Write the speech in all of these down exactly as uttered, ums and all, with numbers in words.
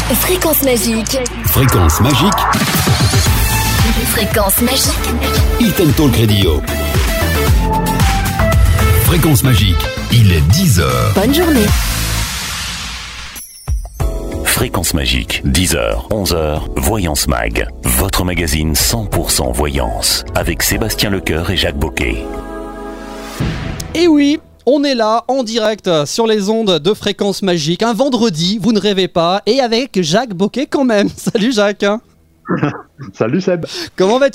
Fréquence magique. Fréquence magique. Fréquence magique. Hit Talk Radio. Fréquence magique. Il est dix heures. Bonne journée. Fréquence magique, dix heures, onze heures, Voyance Mag. Votre magazine cent pour cent voyance. Avec Sébastien Lecoeur et Jacques Boquet. Et oui, on est là, en direct, sur les ondes de Fréquence Magique. Un vendredi, vous ne rêvez pas. Et avec Jacques Boquet quand même. Salut Jacques. Salut Seb. Comment vas-tu ?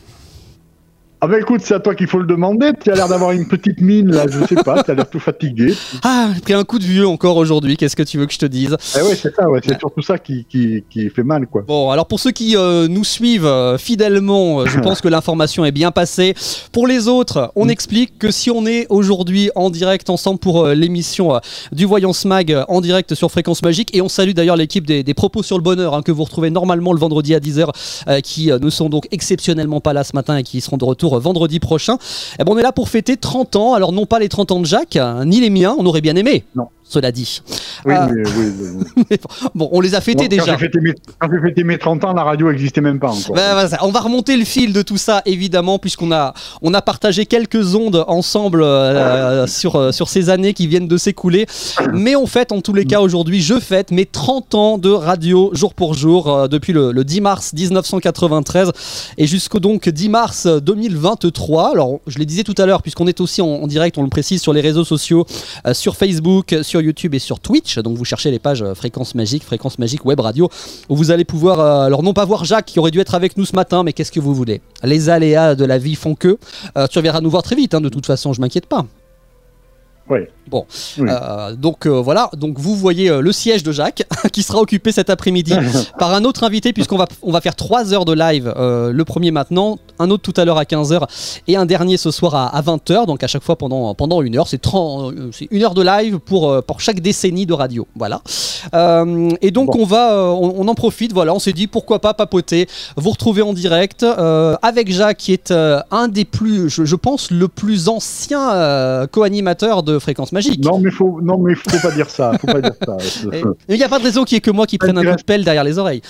Ah bah écoute, c'est à toi qu'il faut le demander. Tu as l'air d'avoir une petite mine là, je sais pas, tu as l'air tout fatigué. Ah, j'ai pris un coup de vieux encore aujourd'hui, qu'est-ce que tu veux que je te dise ? Eh ouais, c'est ça, ouais, c'est surtout ça qui, qui, qui fait mal, quoi. Bon, alors pour ceux qui euh, nous suivent euh, fidèlement, euh, je pense que l'information est bien passée. Pour les autres, on explique que si on est aujourd'hui en direct ensemble pour euh, l'émission euh, du Voyance Mag euh, en direct sur Fréquence Magique, et on salue d'ailleurs l'équipe des, des Propos sur le Bonheur hein, que vous retrouvez normalement le vendredi à dix heures, euh, qui euh, ne sont donc exceptionnellement pas là ce matin et qui seront de retour vendredi prochain. Et bon, on est là pour fêter trente ans, alors non pas les trente ans de Jacques, hein, ni les miens, on aurait bien aimé. Non. Cela dit. Oui, euh... mais, oui, oui, oui. Bon, on les a fêtés Moi, déjà. Quand j'ai fêté mes, quand j'ai fêté mes trente ans, la radio n'existait même pas encore. Ben, voilà, on va remonter le fil de tout ça, évidemment, puisqu'on a, on a partagé quelques ondes ensemble euh, sur, euh, sur ces années qui viennent de s'écouler. Mais on fête, en tous les cas, aujourd'hui, je fête mes trente ans de radio jour pour jour, euh, depuis le, le dix mars dix-neuf cent quatre-vingt-treize et jusqu'au donc dix mars deux mille vingt-trois. Alors, je le disais tout à l'heure, puisqu'on est aussi en, en direct, on le précise, sur les réseaux sociaux, euh, sur Facebook, sur YouTube et sur Twitch. Donc vous cherchez les pages Fréquence Magique, Fréquence Magique Web Radio, où vous allez pouvoir, euh, alors non pas voir Jacques qui aurait dû être avec nous ce matin, mais qu'est-ce que vous voulez ? Les aléas de la vie font que. Euh, tu reviendras nous voir très vite, hein, de toute façon, je m'inquiète pas. Oui. Bon, oui. Euh, donc euh, voilà, donc vous voyez euh, le siège de Jacques qui sera occupé cet après-midi par un autre invité, puisqu'on va, on va faire trois heures de live, euh, le premier maintenant, un autre tout à l'heure à quinze heures et un dernier ce soir à, à vingt heures, donc à chaque fois pendant, pendant une heure, c'est, trente, c'est une heure de live pour, euh, pour chaque décennie de radio, voilà. Euh, et donc bon. on va, euh, on, on en profite, voilà, on s'est dit pourquoi pas papoter, vous retrouver en direct euh, avec Jacques qui est euh, un des plus, je, je pense, le plus ancien euh, co-animateur de Fréquence Magique. Non mais faut, non mais faut pas dire ça, faut pas dire ça. Il n'y a pas de raison qu'il y ait que moi qui ça prenne un coup de pelle derrière les oreilles.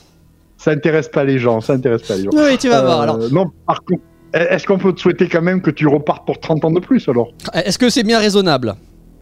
Ça intéresse pas les gens, ça intéresse pas les gens. Oui, tu vas euh, voir alors. Non, par contre, est-ce qu'on peut te souhaiter quand même que tu repartes pour trente ans de plus alors ? Est-ce que c'est bien raisonnable ?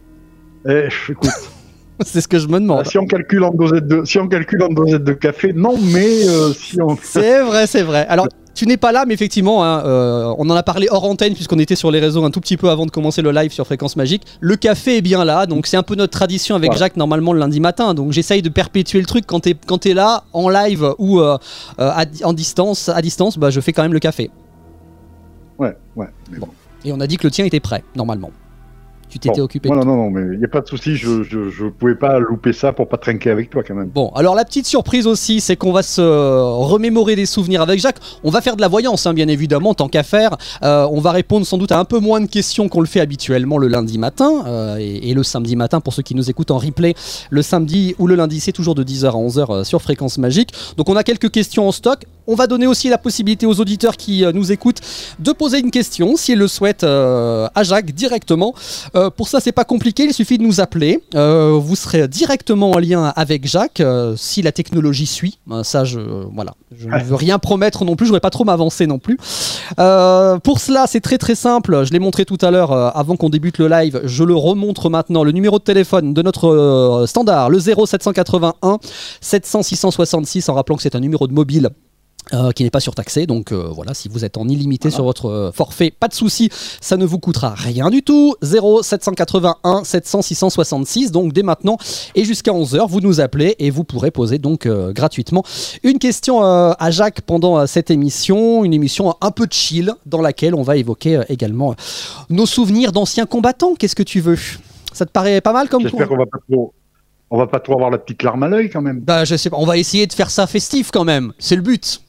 Eh, écoute. C'est ce que je me demande. Si on calcule en dosette de, si on calcule en dosette de café, non, mais euh, si on. C'est vrai, c'est vrai. Alors. Tu n'es pas là, mais effectivement, hein, euh, on en a parlé hors antenne puisqu'on était sur les réseaux un tout petit peu avant de commencer le live sur Fréquence Magique. Le café est bien là, donc c'est un peu notre tradition avec voilà. Jacques normalement le lundi matin. Donc j'essaye de perpétuer le truc quand t'es quand t'es là en live ou euh, euh, à, en distance, à distance, bah je fais quand même le café. Ouais, ouais. Mais bon. Et on a dit que le tien était prêt normalement. Tu t'étais bon, occupé. Non, non, non, mais il n'y a pas de souci, je, je, je pouvais pas louper ça pour pas trinquer avec toi quand même. Bon, alors la petite surprise aussi, c'est qu'on va se remémorer des souvenirs avec Jacques. On va faire de la voyance, hein, bien évidemment, tant qu'à faire. Euh, on va répondre sans doute à un peu moins de questions qu'on le fait habituellement le lundi matin euh, et, et le samedi matin pour ceux qui nous écoutent en replay. Le samedi ou le lundi, c'est toujours de dix heures à onze heures euh, sur Fréquence Magique. Donc on a quelques questions en stock. On va donner aussi la possibilité aux auditeurs qui euh, nous écoutent de poser une question, s'ils le souhaitent, euh, à Jacques directement. Euh, pour ça, c'est pas compliqué, il suffit de nous appeler. Euh, vous serez directement en lien avec Jacques, euh, si la technologie suit. Euh, ça, je, euh, voilà. je ne veux rien promettre non plus, je ne voudrais pas trop m'avancer non plus. Euh, pour cela, c'est très très simple. Je l'ai montré tout à l'heure euh, avant qu'on débute le live. Je le remontre maintenant. Le numéro de téléphone de notre euh, standard, le zéro sept cent quatre-vingt-un sept cents six cent soixante-six, en rappelant que c'est un numéro de mobile. Euh, qui n'est pas surtaxé, donc euh, voilà, si vous êtes en illimité voilà. sur votre euh, forfait, pas de souci, ça ne vous coûtera rien du tout. Zéro sept cent quatre-vingt-un sept cents six cent soixante-six, donc dès maintenant et jusqu'à onze heures, vous nous appelez et vous pourrez poser donc euh, gratuitement une question euh, à Jacques pendant euh, cette émission, une émission un peu chill dans laquelle on va évoquer euh, également euh, nos souvenirs d'anciens combattants. Qu'est-ce que tu veux ? Ça te paraît pas mal comme J'espère qu'on va pas trop... On va pas trop avoir la petite larme à l'œil quand même. Bah je sais pas, on va essayer de faire ça festif quand même, c'est le but.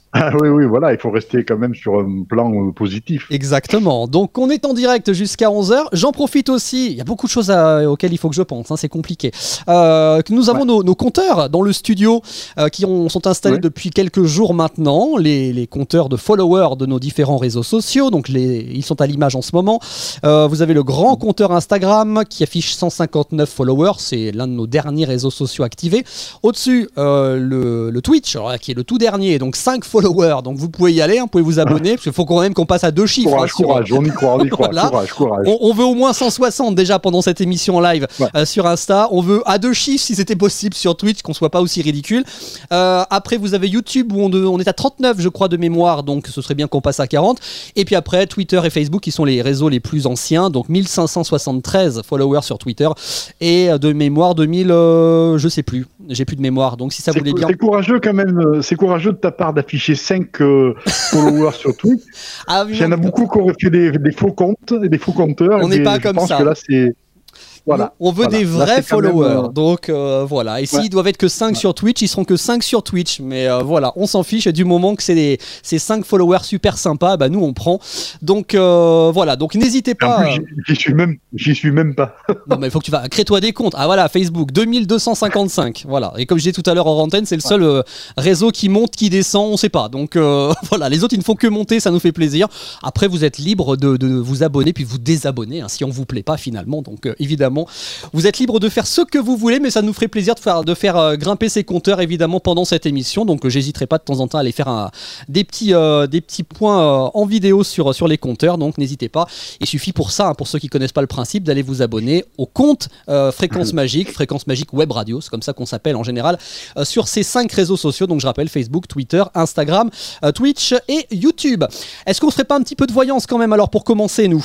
Ah oui, oui, voilà, il faut rester quand même sur un plan euh, positif. Exactement. Donc on est en direct jusqu'à onze heures. J'en profite aussi, il y a beaucoup de choses à- auxquelles il faut que je pense, hein, c'est compliqué. Euh, que nous avons Ouais. nos, nos compteurs dans le studio euh, qui ont, sont installés Ouais. depuis quelques jours maintenant, les, les compteurs de followers de nos différents réseaux sociaux. Donc les, ils sont à l'image en ce moment. Euh, vous avez le grand compteur Instagram qui affiche cent cinquante-neuf followers, c'est l'un de nos derniers réseaux sociaux activés. Au-dessus, euh, le, le Twitch, alors, qui est le tout dernier, donc cinq followers. Donc vous pouvez y aller, hein, vous pouvez vous abonner, parce qu'il faut quand même qu'on passe à deux chiffres. Courage, hein, sur- courage, on y croit, on y croit. Voilà. Courage, courage. On, on veut au moins cent soixante déjà pendant cette émission en live Ouais. euh, sur Insta. On veut à deux chiffres si c'était possible sur Twitch, qu'on soit pas aussi ridicule. Euh, après, vous avez YouTube où on, de- on est à trente-neuf, je crois, de mémoire, donc ce serait bien qu'on passe à quarante. Et puis après, Twitter et Facebook qui sont les réseaux les plus anciens, donc mille cinq cent soixante-treize followers sur Twitter et euh, de mémoire deux mille, euh, je sais plus, j'ai plus de mémoire. Donc si ça C'est voulait cou- bien. c'est courageux quand même, euh, c'est courageux de ta part d'afficher cinq euh, followers sur Twitch. Ah, oui, Il y en a non, beaucoup qui auraient fait des, des faux comptes et des faux compteurs. On n'est mais pas je comme pense ça. que là, c'est. Voilà. On veut Voilà. des Là, vrais c'est quand même, followers. euh, Donc euh, voilà. Et s'ils Ouais. doivent être que cinq sur Twitch, ils seront que cinq sur Twitch. Mais euh, voilà, on s'en fiche. Et du moment que c'est des ces cinq followers super sympas, bah nous on prend. Donc euh, voilà. Donc n'hésitez En pas. plus, j'y- j'y suis même, j'y suis même pas. Non mais il faut que tu vas crée-toi des comptes. Ah voilà, Facebook deux mille deux cent cinquante-cinq. Voilà. Et comme je disais tout à l'heure en antenne, c'est le seul euh, réseau qui monte, qui descend, on sait pas. Donc euh, voilà, les autres ils ne font que monter, ça nous fait plaisir. Après vous êtes libre de, de vous abonner puis de vous désabonner hein, si on vous plaît pas finalement. Donc euh, évidemment, vous êtes libre de faire ce que vous voulez, mais ça nous ferait plaisir de faire de faire euh, grimper ces compteurs évidemment pendant cette émission. Donc euh, j'hésiterai pas de temps en temps à aller faire un, des petits euh, des petits points euh, en vidéo sur sur les compteurs. Donc n'hésitez pas. Il suffit pour ça, hein, pour ceux qui connaissent pas le principe, d'aller vous abonner au compte euh, Fréquence Magique, Fréquence Magique Web Radio, c'est comme ça qu'on s'appelle en général, euh, sur ces cinq réseaux sociaux. Donc je rappelle Facebook, Twitter, Instagram, euh, Twitch et YouTube. Est-ce qu'on ferait pas un petit peu de voyance quand même alors pour commencer nous?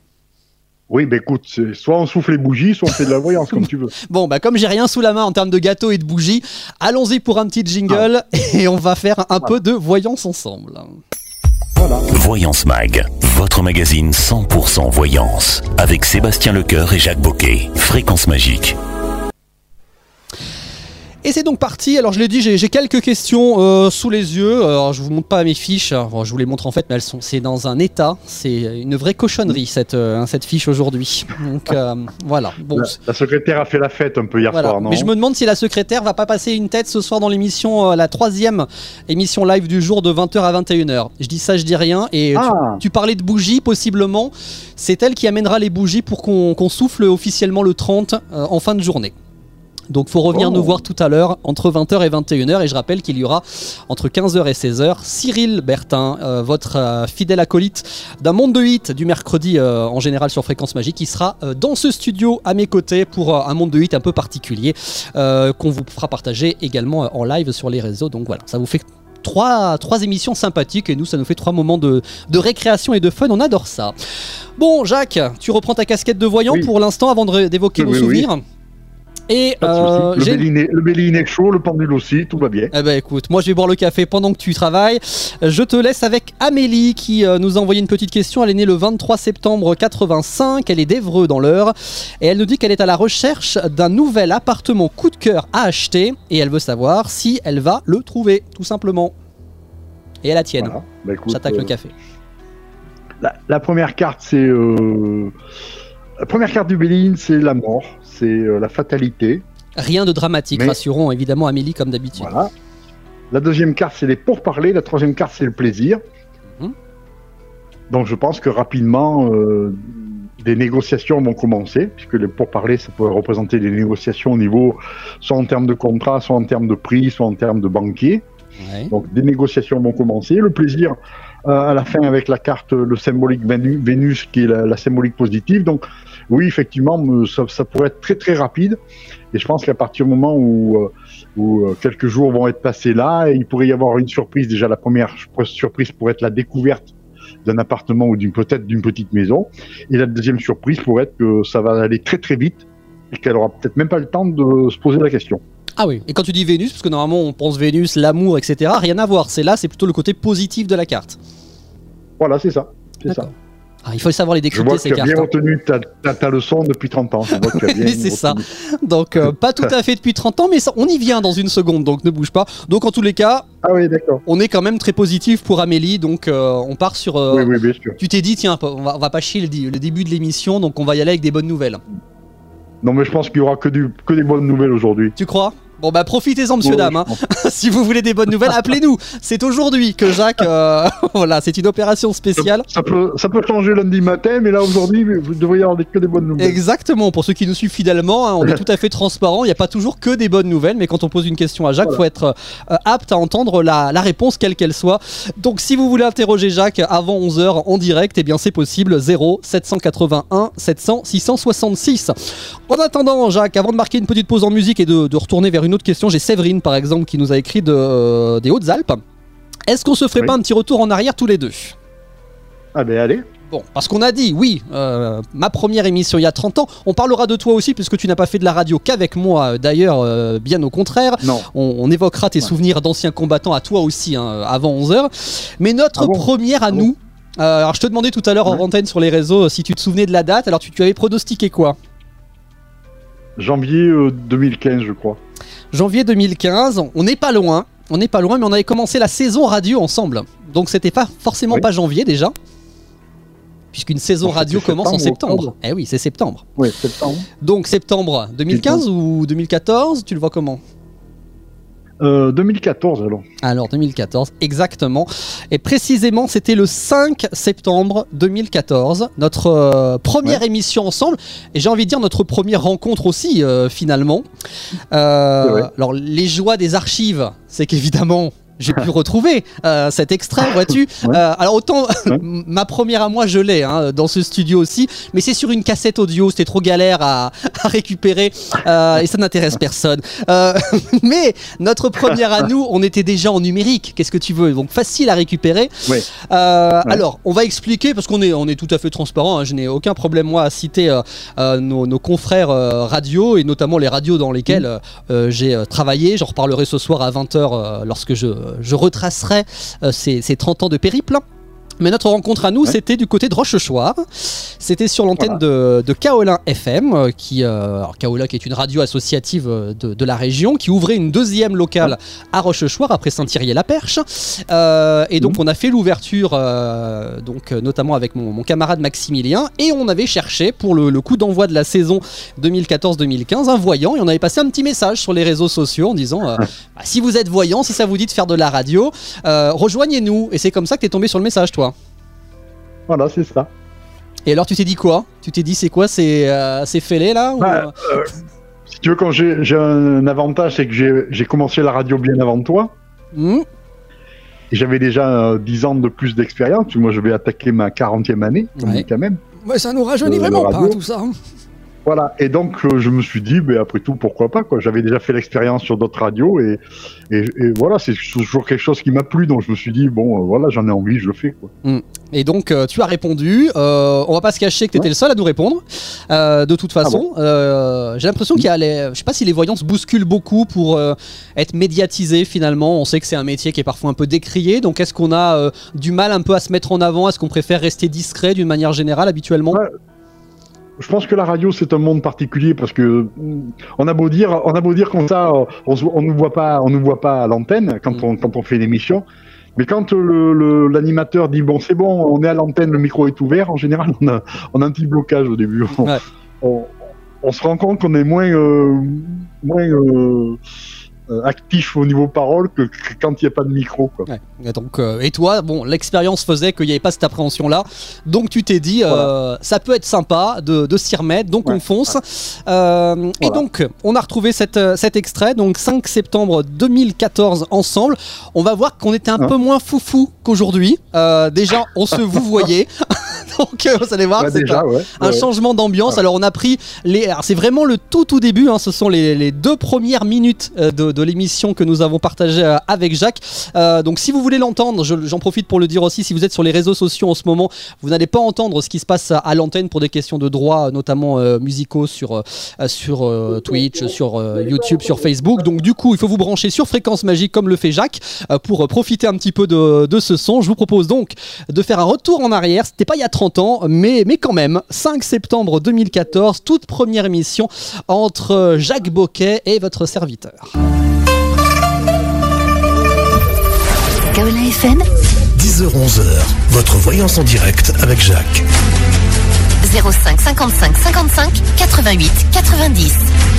Oui, ben écoute, c'est- soit on souffle les bougies, soit on fait de la voyance, comme tu veux. Bon, bah comme j'ai rien sous la main en termes de gâteaux et de bougies, allons-y pour un petit jingle et on va faire un peu de voyance ensemble. Voilà. Voyance Mag, votre magazine cent pour cent voyance, avec Sébastien Lecoeur et Jacques Boquet. Fréquence Magique. Et c'est donc parti. Alors je l'ai dit, j'ai j'ai quelques questions euh, sous les yeux. Alors je vous montre pas mes fiches. Bon, je vous les montre en fait, mais elles sont. C'est dans un état. C'est une vraie cochonnerie cette euh, hein, cette fiche aujourd'hui. Donc euh, voilà. Bon. La, la secrétaire a fait la fête un peu hier Voilà. soir, non? Mais je me demande si la secrétaire va pas passer une tête ce soir dans l'émission, euh, la troisième émission live du jour de vingt heures à vingt et une heures. Je dis ça, je dis rien. Et tu- Ah. tu, parlais de bougies, possiblement. C'est elle qui amènera les bougies pour qu'on qu'on souffle officiellement le trente euh, en fin de journée. Donc faut revenir Oh. nous voir tout à l'heure entre vingt heures et vingt et une heures et je rappelle qu'il y aura entre quinze heures et seize heures Cyril Bertin, euh, votre euh, fidèle acolyte d'un monde de hit du mercredi euh, en général sur Fréquence Magique, qui sera euh, dans ce studio à mes côtés pour euh, un monde de hit un peu particulier euh, qu'on vous fera partager également euh, en live sur les réseaux. Donc voilà, ça vous fait Trois, trois émissions sympathiques et nous ça nous fait trois moments de, de récréation et de fun, on adore ça. Bon Jacques, tu reprends ta casquette de voyant Oui. pour l'instant avant de- d'évoquer Oui, nos oui, souvenirs. Et Pas de euh, souci. j'ai- le, bélinet, le bélinet est chaud, le pendule aussi, tout va bien. eh ben écoute, moi je vais boire le café pendant que tu travailles. Je te laisse avec Amélie qui euh, nous a envoyé une petite question. Elle est née le vingt-trois septembre quatre-vingt-cinq, elle est d'Evreux dans l'Eure et elle nous dit qu'elle est à la recherche d'un nouvel appartement coup de cœur à acheter et elle veut savoir si elle va le trouver, tout simplement. Et elle la tienne. Voilà. Bah, écoute, J'attaque euh, le café. La, la première carte, c'est. euh, La première carte du Béline, c'est la mort, c'est euh, la fatalité. Rien de dramatique, mais- rassurons évidemment Amélie comme d'habitude. Voilà. La deuxième carte, c'est les pourparlers. La troisième carte, c'est le plaisir. Mhm. Donc, je pense que rapidement, euh, des négociations vont commencer, puisque les pourparlers, ça peut représenter des négociations au niveau, soit en termes de contrat, soit en termes de prix, soit en termes de banquier. Ouais. Donc, des négociations vont commencer. Le plaisir, euh, à la fin, avec la carte, le symbolique Vénu- Vénus, qui est la, la symbolique positive. Donc, oui, effectivement, me- ça, ça pourrait être très, très rapide. Et je pense qu'à partir du moment où, euh, où euh, quelques jours vont être passés là, il pourrait y avoir une surprise. Déjà, la première surprise pourrait être la découverte d'un appartement ou d'une peut-être d'une petite maison. Et la deuxième surprise pourrait être que ça va aller très, très vite et qu'elle aura peut-être même pas le temps de se poser la question. Ah oui, et quand tu dis Vénus, parce que normalement on pense Vénus, l'amour, et cetera, rien à voir. C'est là, c'est plutôt le côté positif de la carte. Voilà, c'est ça. C'est ça. D'accord. Ah, il faut savoir les Je décrypter vois que ces tu as cartes. bien hein. retenu ta, ta, ta leçon depuis trente ans. Je vois que tu as bien C'est ça. retenu. Donc euh, pas tout à fait depuis trente ans, mais ça, on y vient dans une seconde, donc ne bouge pas. Donc en tous les cas, Ah oui, d'accord. on est quand même très positif pour Amélie, donc euh, on part sur... euh, Oui, oui, bien sûr. Tu t'es dit, tiens, on va, on va pas chier le, di- le début de l'émission, donc on va y aller avec des bonnes nouvelles. Non, mais je pense qu'il y aura que, du, que des bonnes nouvelles aujourd'hui. Tu crois ? Bon bah profitez-en monsieur Ouais, dame, je hein. pense. Si vous voulez des bonnes nouvelles, appelez-nous. C'est aujourd'hui que Jacques, euh, voilà, c'est une opération spéciale. Ça peut, ça peut changer lundi matin, mais là aujourd'hui, vous devriez avoir des- que des bonnes nouvelles. Exactement, pour ceux qui nous suivent fidèlement, hein, on est tout à fait transparent, il n'y a pas toujours que des bonnes nouvelles, mais quand on pose une question à Jacques, il Voilà. faut être euh, apte à entendre la, la réponse quelle qu'elle soit. Donc si vous voulez interroger Jacques avant onze heures en direct, eh bien c'est possible, zéro sept cent quatre-vingt-un sept cents six cent soixante-six. En attendant Jacques, avant de marquer une petite pause en musique et de, de retourner vers une autre question, j'ai Séverine par exemple qui nous a écrit de, euh, des Hautes-Alpes. Est-ce qu'on se ferait Oui. pas un petit retour en arrière tous les deux ? Ah ben allez. Bon, parce qu'on a dit, oui, euh, ma première émission il y a trente ans, on parlera de toi aussi puisque tu n'as pas fait de la radio qu'avec moi, euh, d'ailleurs, euh, bien au contraire. Non. On, on évoquera tes Ouais. souvenirs d'anciens combattants à toi aussi, hein, avant onze heures. Mais notre Ah bon première à Ah bon nous, euh, alors je te demandais tout à l'heure en Ouais. antenne sur les réseaux si tu te souvenais de la date, alors tu, tu avais pronostiqué quoi ? Janvier euh, deux mille quinze, je crois. Janvier deux mille quinze, on n'est pas loin, on n'est pas loin, mais on avait commencé la saison radio ensemble. Donc c'était pas forcément Oui. pas janvier déjà, puisqu'une saison Donc, radio c'était commence en septembre, septembre. octobre. Eh oui, c'est septembre. Oui, septembre. Donc septembre deux mille quinze ou deux mille quatorze, tu le vois comment ? Euh, deux mille quatorze, alors. Alors deux mille quatorze, exactement. Et précisément, c'était le cinq septembre deux mille quatorze, notre euh, première Ouais. émission ensemble. Et j'ai envie de dire notre première rencontre aussi, euh, finalement. Euh, C'est vrai. alors les joies des archives, c'est qu'évidemment... J'ai pu retrouver euh, cet extrait, vois-tu. Ouais. Euh, alors autant Ouais. ma première à moi, je l'ai hein, dans ce studio aussi, mais c'est sur une cassette audio, c'était trop galère à, à récupérer euh, et ça n'intéresse personne. Euh, mais notre première à nous, on était déjà en numérique. Qu'est-ce que tu veux ? Donc facile à récupérer. Ouais. Euh, Ouais. Alors, on va expliquer parce qu'on est, on est tout à fait transparent. hein, je n'ai aucun problème moi à citer euh, euh, nos, nos confrères euh, radio et notamment les radios dans lesquelles euh, euh, j'ai euh, travaillé. J'en reparlerai ce soir à vingt heures euh, lorsque je je retracerai euh, ces, ces trente ans de périple. Mais notre rencontre à nous, Ouais. c'était du côté de Rochechouart. C'était sur l'antenne de, de Kaolin F M, euh, qui, euh, alors Kaolin qui est une radio associative euh, de, de la région, qui ouvrait une deuxième locale à Rochechouart après Saint-Thierry-la-Perche. Euh, et donc Mhm. on a fait l'ouverture, euh, donc euh, notamment avec mon, mon camarade Maximilien, et on avait cherché pour le, le coup d'envoi de la saison deux mille quatorze deux mille quinze un voyant, et on avait passé un petit message sur les réseaux sociaux en disant euh, bah, si vous êtes voyant, si ça vous dit de faire de la radio, euh, rejoignez-nous. Et c'est comme ça que t'es tombé sur le message, toi. Voilà, c'est ça. Et alors tu t'es dit quoi ? Tu t'es dit c'est quoi ces, euh, ces fêlés là ou, Bah, euh, Si tu veux, quand j'ai j'ai un avantage, c'est que j'ai j'ai commencé la radio bien avant toi. hmm, Et j'avais déjà euh, dix ans de plus d'expérience. Moi, je vais attaquer ma quarantième année, Ouais. quand même. ouais, ça nous rajeunit Euh, vraiment la pas radio. tout ça. hein. Voilà, et donc euh, je me suis dit, ben, après tout, pourquoi pas quoi. J'avais déjà fait l'expérience sur d'autres radios et, et, et voilà, c'est toujours quelque chose qui m'a plu, donc je me suis dit, bon, euh, voilà, j'en ai envie, je le fais quoi. Et donc euh, tu as répondu, euh, on va pas se cacher que tu étais Ouais. le seul à nous répondre, euh, de toute façon. bon Euh, j'ai l'impression qu'il y a les... Je sais pas si les voyants se bousculent beaucoup pour euh, être médiatisés finalement, on sait que c'est un métier qui est parfois un peu décrié, donc est-ce qu'on a euh, du mal un peu à se mettre en avant, est-ce qu'on préfère rester discret d'une manière générale habituellement ? Ouais. Je pense que la radio c'est un monde particulier parce que mm, on a beau dire, on a beau dire comme ça, euh, on, se- on nous voit pas, on nous voit pas à l'antenne quand Mm. on quand on fait l'émission. Mais quand le- le- l'animateur dit bon c'est bon, on est à l'antenne, le micro est ouvert, en général on a, on a un petit blocage au début. On, Ouais. on, on se rend compte qu'on est moins euh, moins euh, euh, actif au niveau parole que, que quand il n'y a pas de micro quoi. Ouais. Et, donc, euh, et toi, bon, l'expérience faisait qu'il n'y avait pas cette appréhension-là, donc tu t'es dit, euh, ça peut être sympa de, de s'y remettre, donc Ouais. on fonce. Euh, Et Voilà. donc, on a retrouvé cette, euh, cet extrait, donc cinq septembre deux mille quatorze ensemble. On va voir qu'on était un Hein peu moins foufou qu'aujourd'hui. Euh, déjà, on se vous voyait. Donc, euh, vous allez voir, Ouais, c'est déjà, un, ouais. un Ouais. changement d'ambiance. Ouais. Alors on a pris les, alors, c'est vraiment le tout tout début. Hein, ce sont les, les deux premières minutes euh, de, de l'émission que nous avons partagée euh, avec Jacques. Euh, donc si vous voulez l'entendre, je- j'en profite pour le dire aussi. Si vous êtes sur les réseaux sociaux en ce moment, vous n'allez pas entendre ce qui se passe à, à l'antenne pour des questions de droit, notamment euh, musicaux sur euh, sur euh, Twitch, sur euh, YouTube, sur Facebook. Donc du coup, il faut vous brancher sur Fréquence Magique comme le fait Jacques euh, pour euh, profiter un petit peu de, de ce son. Je vous propose donc de faire un retour en arrière. C'était pas il y a trente ans, mais, mais quand même, cinq septembre deux mille quatorze, toute première émission entre Jacques Boquet et votre serviteur. Kaola F M, dix heures onze heures, votre voyance en direct avec Jacques. zéro cinq cinquante-cinq cinquante-cinq quatre-vingt-huit quatre-vingt-dix.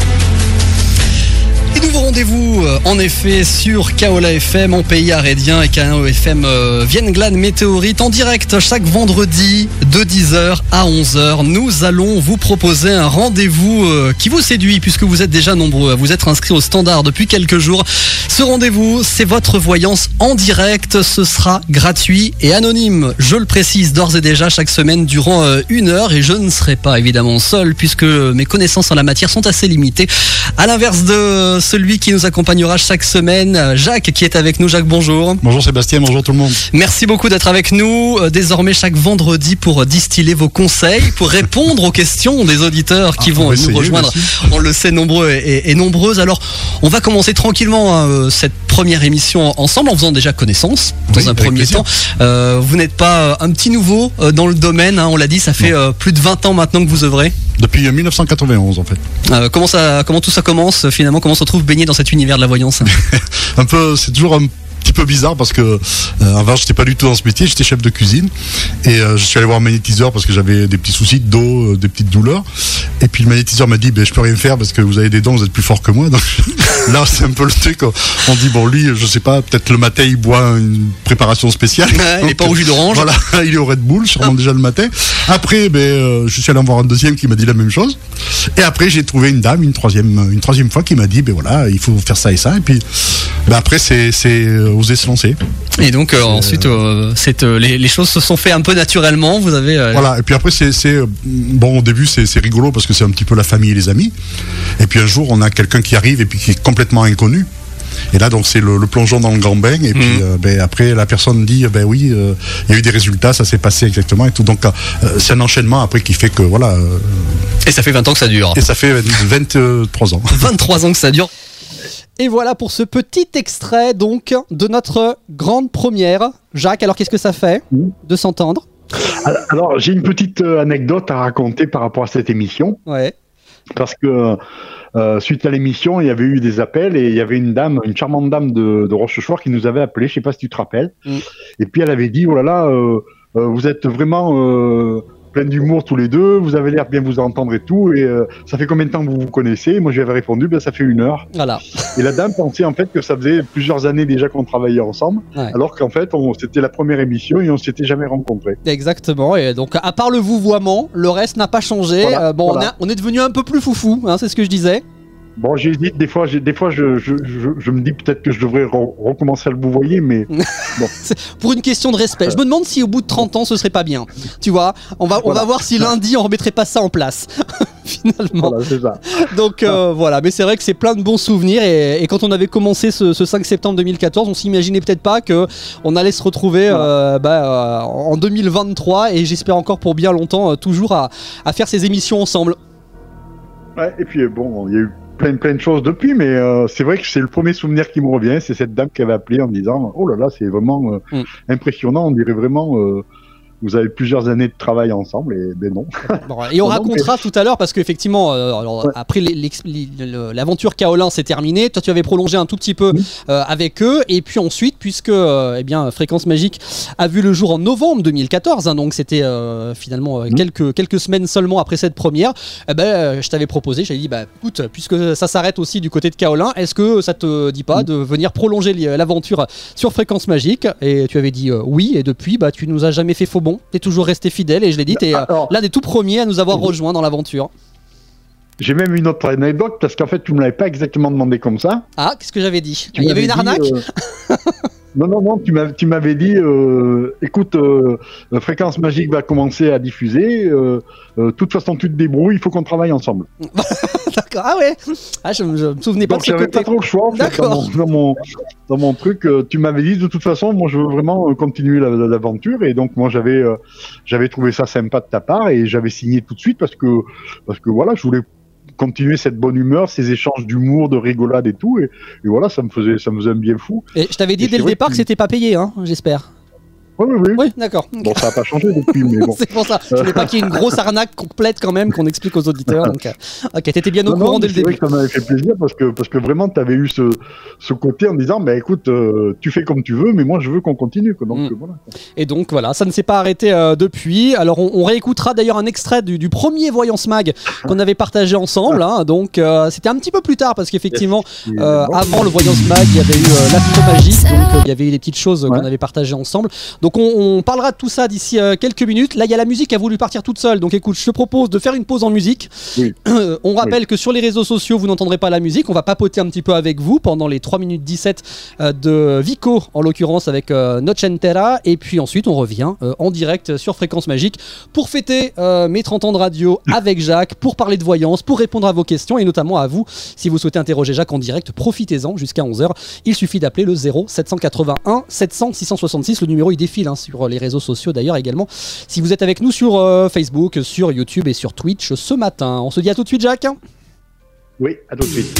Et nouveau rendez-vous euh, en effet sur Kaola F M en pays arédien et Kaola F M euh, Vienne-Glane Météorite en direct chaque vendredi de dix heures à onze heures. Nous allons vous proposer un rendez-vous euh, qui vous séduit puisque vous êtes déjà nombreux à vous être inscrits au standard depuis quelques jours. Ce rendez-vous, c'est votre voyance en direct. Ce sera gratuit et anonyme. Je le précise d'ores et déjà chaque semaine durant euh, une heure et je ne serai pas évidemment seul puisque mes connaissances en la matière sont assez limitées. À l'inverse de celui qui nous accompagnera chaque semaine, Jacques qui est avec nous. Jacques, bonjour. Bonjour Sébastien, bonjour tout le monde. Merci beaucoup d'être avec nous. Désormais chaque vendredi pour distiller vos conseils, pour répondre aux questions des auditeurs qui ah, vont nous essayer, rejoindre. Merci. On le sait nombreux et, et, et nombreuses. Alors on va commencer tranquillement hein, cette première émission ensemble en faisant déjà connaissance dans oui, un premier plaisir. temps. Euh, vous n'êtes pas un petit nouveau dans le domaine, hein, on l'a dit, ça fait euh, plus de vingt ans maintenant que vous œuvrez. Depuis mille neuf cent quatre-vingt-onze en fait. Euh, comment, ça, comment tout ça commence finalement? Comment on se retrouve baigné dans cet univers de la voyance? Un peu, c'est toujours un petit peu bizarre parce que euh, avant j'étais pas du tout dans ce métier, j'étais chef de cuisine et euh, je suis allé voir un magnétiseur parce que j'avais des petits soucis de dos, euh, des petites douleurs et puis le magnétiseur m'a dit ben, je peux rien faire parce que vous avez des dents, vous êtes plus fort que moi. Donc là c'est un peu le truc, on dit bon lui je sais pas, peut-être le matin il boit une préparation spéciale. Ouais, il est pas au jus d'orange. Voilà, il est au Red Bull sûrement déjà le matin. Après ben, euh, je suis allé en voir un deuxième qui m'a dit la même chose et après j'ai trouvé une dame une troisième, une troisième fois qui m'a dit ben voilà il faut faire ça et ça et puis ben, après c'est, c'est oser se lancer. Et donc euh, ensuite, euh, c'est, euh, les, les choses se sont fait un peu naturellement. Vous avez euh... voilà. Et puis après, c'est, c'est bon au début, c'est, c'est rigolo parce que c'est un petit peu la famille et les amis. Et puis un jour, on a quelqu'un qui arrive et puis qui est complètement inconnu. Et là, donc c'est le, le plongeon dans le grand bain. Et mmh. puis euh, ben, après, la personne dit ben oui, il euh, y a eu des résultats, ça s'est passé exactement et tout. Donc euh, c'est un enchaînement après qui fait que voilà. Euh... Et ça fait vingt ans que ça dure. Et ça fait vingt-trois ans. vingt-trois ans que ça dure. Et voilà pour ce petit extrait donc de notre grande première. Jacques, alors qu'est-ce que ça fait de s'entendre? Alors j'ai une petite anecdote à raconter par rapport à cette émission. Ouais. Parce que euh, suite à l'émission, il y avait eu des appels et il y avait une dame, une charmante dame de, de Rochechouart qui nous avait appelé, je sais pas si tu te rappelles. Mm. Et puis elle avait dit oh là là, euh, euh, vous êtes vraiment euh, plein d'humour tous les deux, vous avez l'air bien vous entendre et tout, et euh, ça fait combien de temps que vous vous connaissez? Moi j'avais répondu, ben ça fait une heure. Voilà. Et la dame pensait en fait que ça faisait plusieurs années déjà qu'on travaillait ensemble, ouais. Alors qu'en fait on, c'était la première émission et on s'était jamais rencontrés. Exactement, et donc à part le vouvoiement, le reste n'a pas changé. Voilà, euh, bon, voilà. on, a, on est devenu un peu plus foufou, hein, c'est ce que je disais. Bon, j'hésite, des fois, j'ai, des fois je, je, je, je me dis peut-être que je devrais re- recommencer à le vouvoyer, mais bon. Pour une question de respect. Je me demande si au bout de trente ans, ce serait pas bien. Tu vois, on va, voilà. on va voir si lundi, on remettrait pas ça en place. Finalement. Voilà, c'est ça. Donc euh, voilà, mais c'est vrai que c'est plein de bons souvenirs et, et quand on avait commencé ce, ce cinq septembre deux mille quatorze, on s'imaginait peut-être pas qu'on allait se retrouver voilà. euh, bah, euh, en deux mille vingt-trois et j'espère encore pour bien longtemps, euh, toujours à, à faire ces émissions ensemble. Ouais, et puis bon, il y a eu plein, plein de choses depuis, mais euh, c'est vrai que c'est le premier souvenir qui me revient, c'est cette dame qui avait appelé en me disant oh là là, c'est vraiment euh, mm. impressionnant, on dirait vraiment euh, vous avez plusieurs années de travail ensemble, et ben non. Bon, et on non, racontera mais... tout à l'heure parce qu'effectivement, euh, alors, ouais. après les, les, les, l'aventure Kaolin s'est terminée. Toi, tu avais prolongé un tout petit peu mmh. euh, avec eux, et puis ensuite, puisque euh, eh bien, Fréquence Magique a vu le jour en novembre deux mille quatorze, hein, donc c'était euh, finalement euh, mmh. quelques quelques semaines seulement après cette première. Eh ben, euh, je t'avais proposé, j'avais dit, bah écoute, puisque ça s'arrête aussi du côté de Kaolin, est-ce que ça te dit pas mmh. de venir prolonger l'aventure sur Fréquence Magique? Et tu avais dit euh, oui, et depuis, bah tu nous as jamais fait faux bon. T'es toujours resté fidèle et je l'ai dit, t'es euh, l'un des tout premiers à nous avoir rejoints dans l'aventure. J'ai même une autre anecdote parce qu'en fait tu me l'avais pas exactement demandé comme ça. Ah, qu'est-ce que j'avais dit? Il y avait une arnaque dit, euh... Non, non, non, tu, m'as, tu m'avais dit, euh, écoute, euh, Fréquence Magique va commencer à diffuser, de euh, euh, toute façon tu te débrouilles, il faut qu'on travaille ensemble. D'accord, ah ouais, ah, je, je me souvenais pas Donc, de ce côté. j'avais pas trop le choix en fait, dans, mon, dans, mon, dans mon truc, euh, tu m'avais dit de toute façon, moi je veux vraiment continuer la, la, l'aventure, et donc moi j'avais, euh, j'avais trouvé ça sympa de ta part, et j'avais signé tout de suite parce que, parce que voilà, je voulais continuer cette bonne humeur, ces échanges d'humour, de rigolade et tout, et, et voilà, ça me faisait, ça me faisait un bien fou. Et je t'avais dit et dès le départ que, que c'était pas payé, hein, j'espère. Oui, oui, oui. Oui, d'accord. Bon, ça n'a pas changé depuis, mais bon. C'est pour ça. Je voulais pas qu'il y ait une grosse arnaque complète quand même qu'on explique aux auditeurs. Donc, euh, ok, t'étais bien au Non, courant non, dès le c'est vrai début. que ça m'avait fait plaisir parce que, parce que vraiment, tu avais eu ce, ce côté en disant, bah, écoute, euh, tu fais comme tu veux, mais moi, je veux qu'on continue. Quoi. Donc, Mm. euh, voilà. Et donc voilà, ça ne s'est pas arrêté euh, depuis. Alors on, on réécoutera d'ailleurs un extrait du, du premier Voyance Mag qu'on avait partagé ensemble. Hein. Donc euh, c'était un petit peu plus tard parce qu'effectivement, Et, euh, bon. avant le Voyance Mag, il y avait eu euh, l'astromagie. Donc euh, il y avait eu des petites choses euh, Ouais. qu'on avait partagées ensemble. Donc on, on parlera de tout ça d'ici euh, quelques minutes. Là, il y a la musique qui a voulu partir toute seule. Donc écoute, je te propose de faire une pause en musique. Oui. Euh, on rappelle que sur les réseaux sociaux, vous n'entendrez pas la musique. On va papoter un petit peu avec vous pendant les trois minutes dix-sept euh, de Vico, en l'occurrence avec euh, Noche Entera. Et puis ensuite, on revient euh, en direct sur Fréquence Magique pour fêter euh, mes trente ans de radio avec Jacques, pour parler de voyance, pour répondre à vos questions et notamment à vous. Si vous souhaitez interroger Jacques en direct, profitez-en jusqu'à onze heures. Il suffit d'appeler le zéro sept cent quatre-vingt-un sept cents six cent soixante-six. Le numéro, il défile hein, sur les réseaux sociaux d'ailleurs également. Si vous êtes avec nous sur euh, Facebook, sur YouTube et sur Twitch ce matin. On se dit à tout de suite, Jacques. Oui, à tout de suite.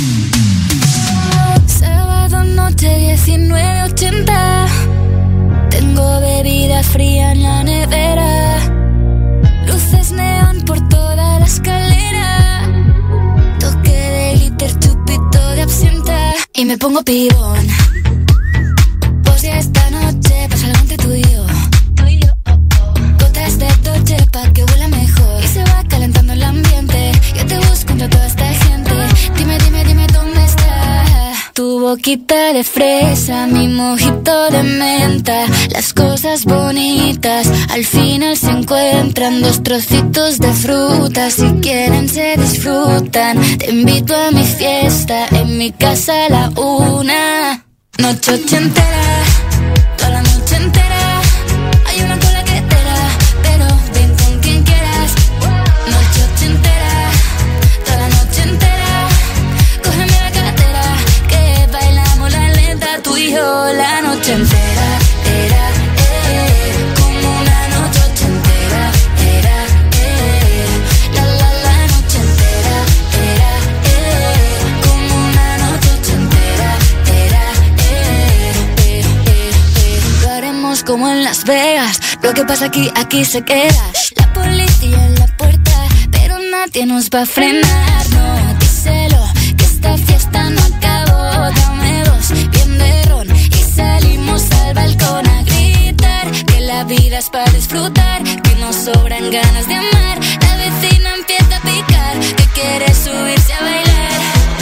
Sábado noche diecinueve ochenta. Tengo bebida fría en la nevera. Luces neón por toda la escalera. Toque de glitter, chupito de absenta. Y me pongo pibón. Pues ya esta noche pasa algo entre tú y yo. Gotas de Dolce pa' que huela mejor. Y se va calentando el ambiente. Yo te busco entre toda esta gente. Dime, dime, dime dónde está. Tu boquita de fresa, mi mojito de menta. Las cosas bonitas al final se encuentran. Dos trocitos de fruta, si quieren se disfrutan. Te invito a mi fiesta, en mi casa a la una. Noche ochentera, toda la noche entera. Hay una cola que te da, pero ven con quien quieras. Noche ochentera, toda la noche entera. Cógeme la cartera, que bailamos la lenta. Tú y yo la noche entera. Era, eh, como una noche ochentera. Era, eh, la la la noche entera. Era, eh, como una noche ochentera. Era, eh, eh, eh, eh. Lo haremos como en Las Vegas. Lo que pasa aquí, aquí se queda. La policía en la puerta, pero nadie nos va a frenar. No, díselo, que esta fiesta no acabó. Dame dos, bien de ron, y salimos al balcón a gritar. Que la vida es para disfrutar, que nos sobran ganas de amar. La vecina empieza a picar, que quiere subirse a bailar.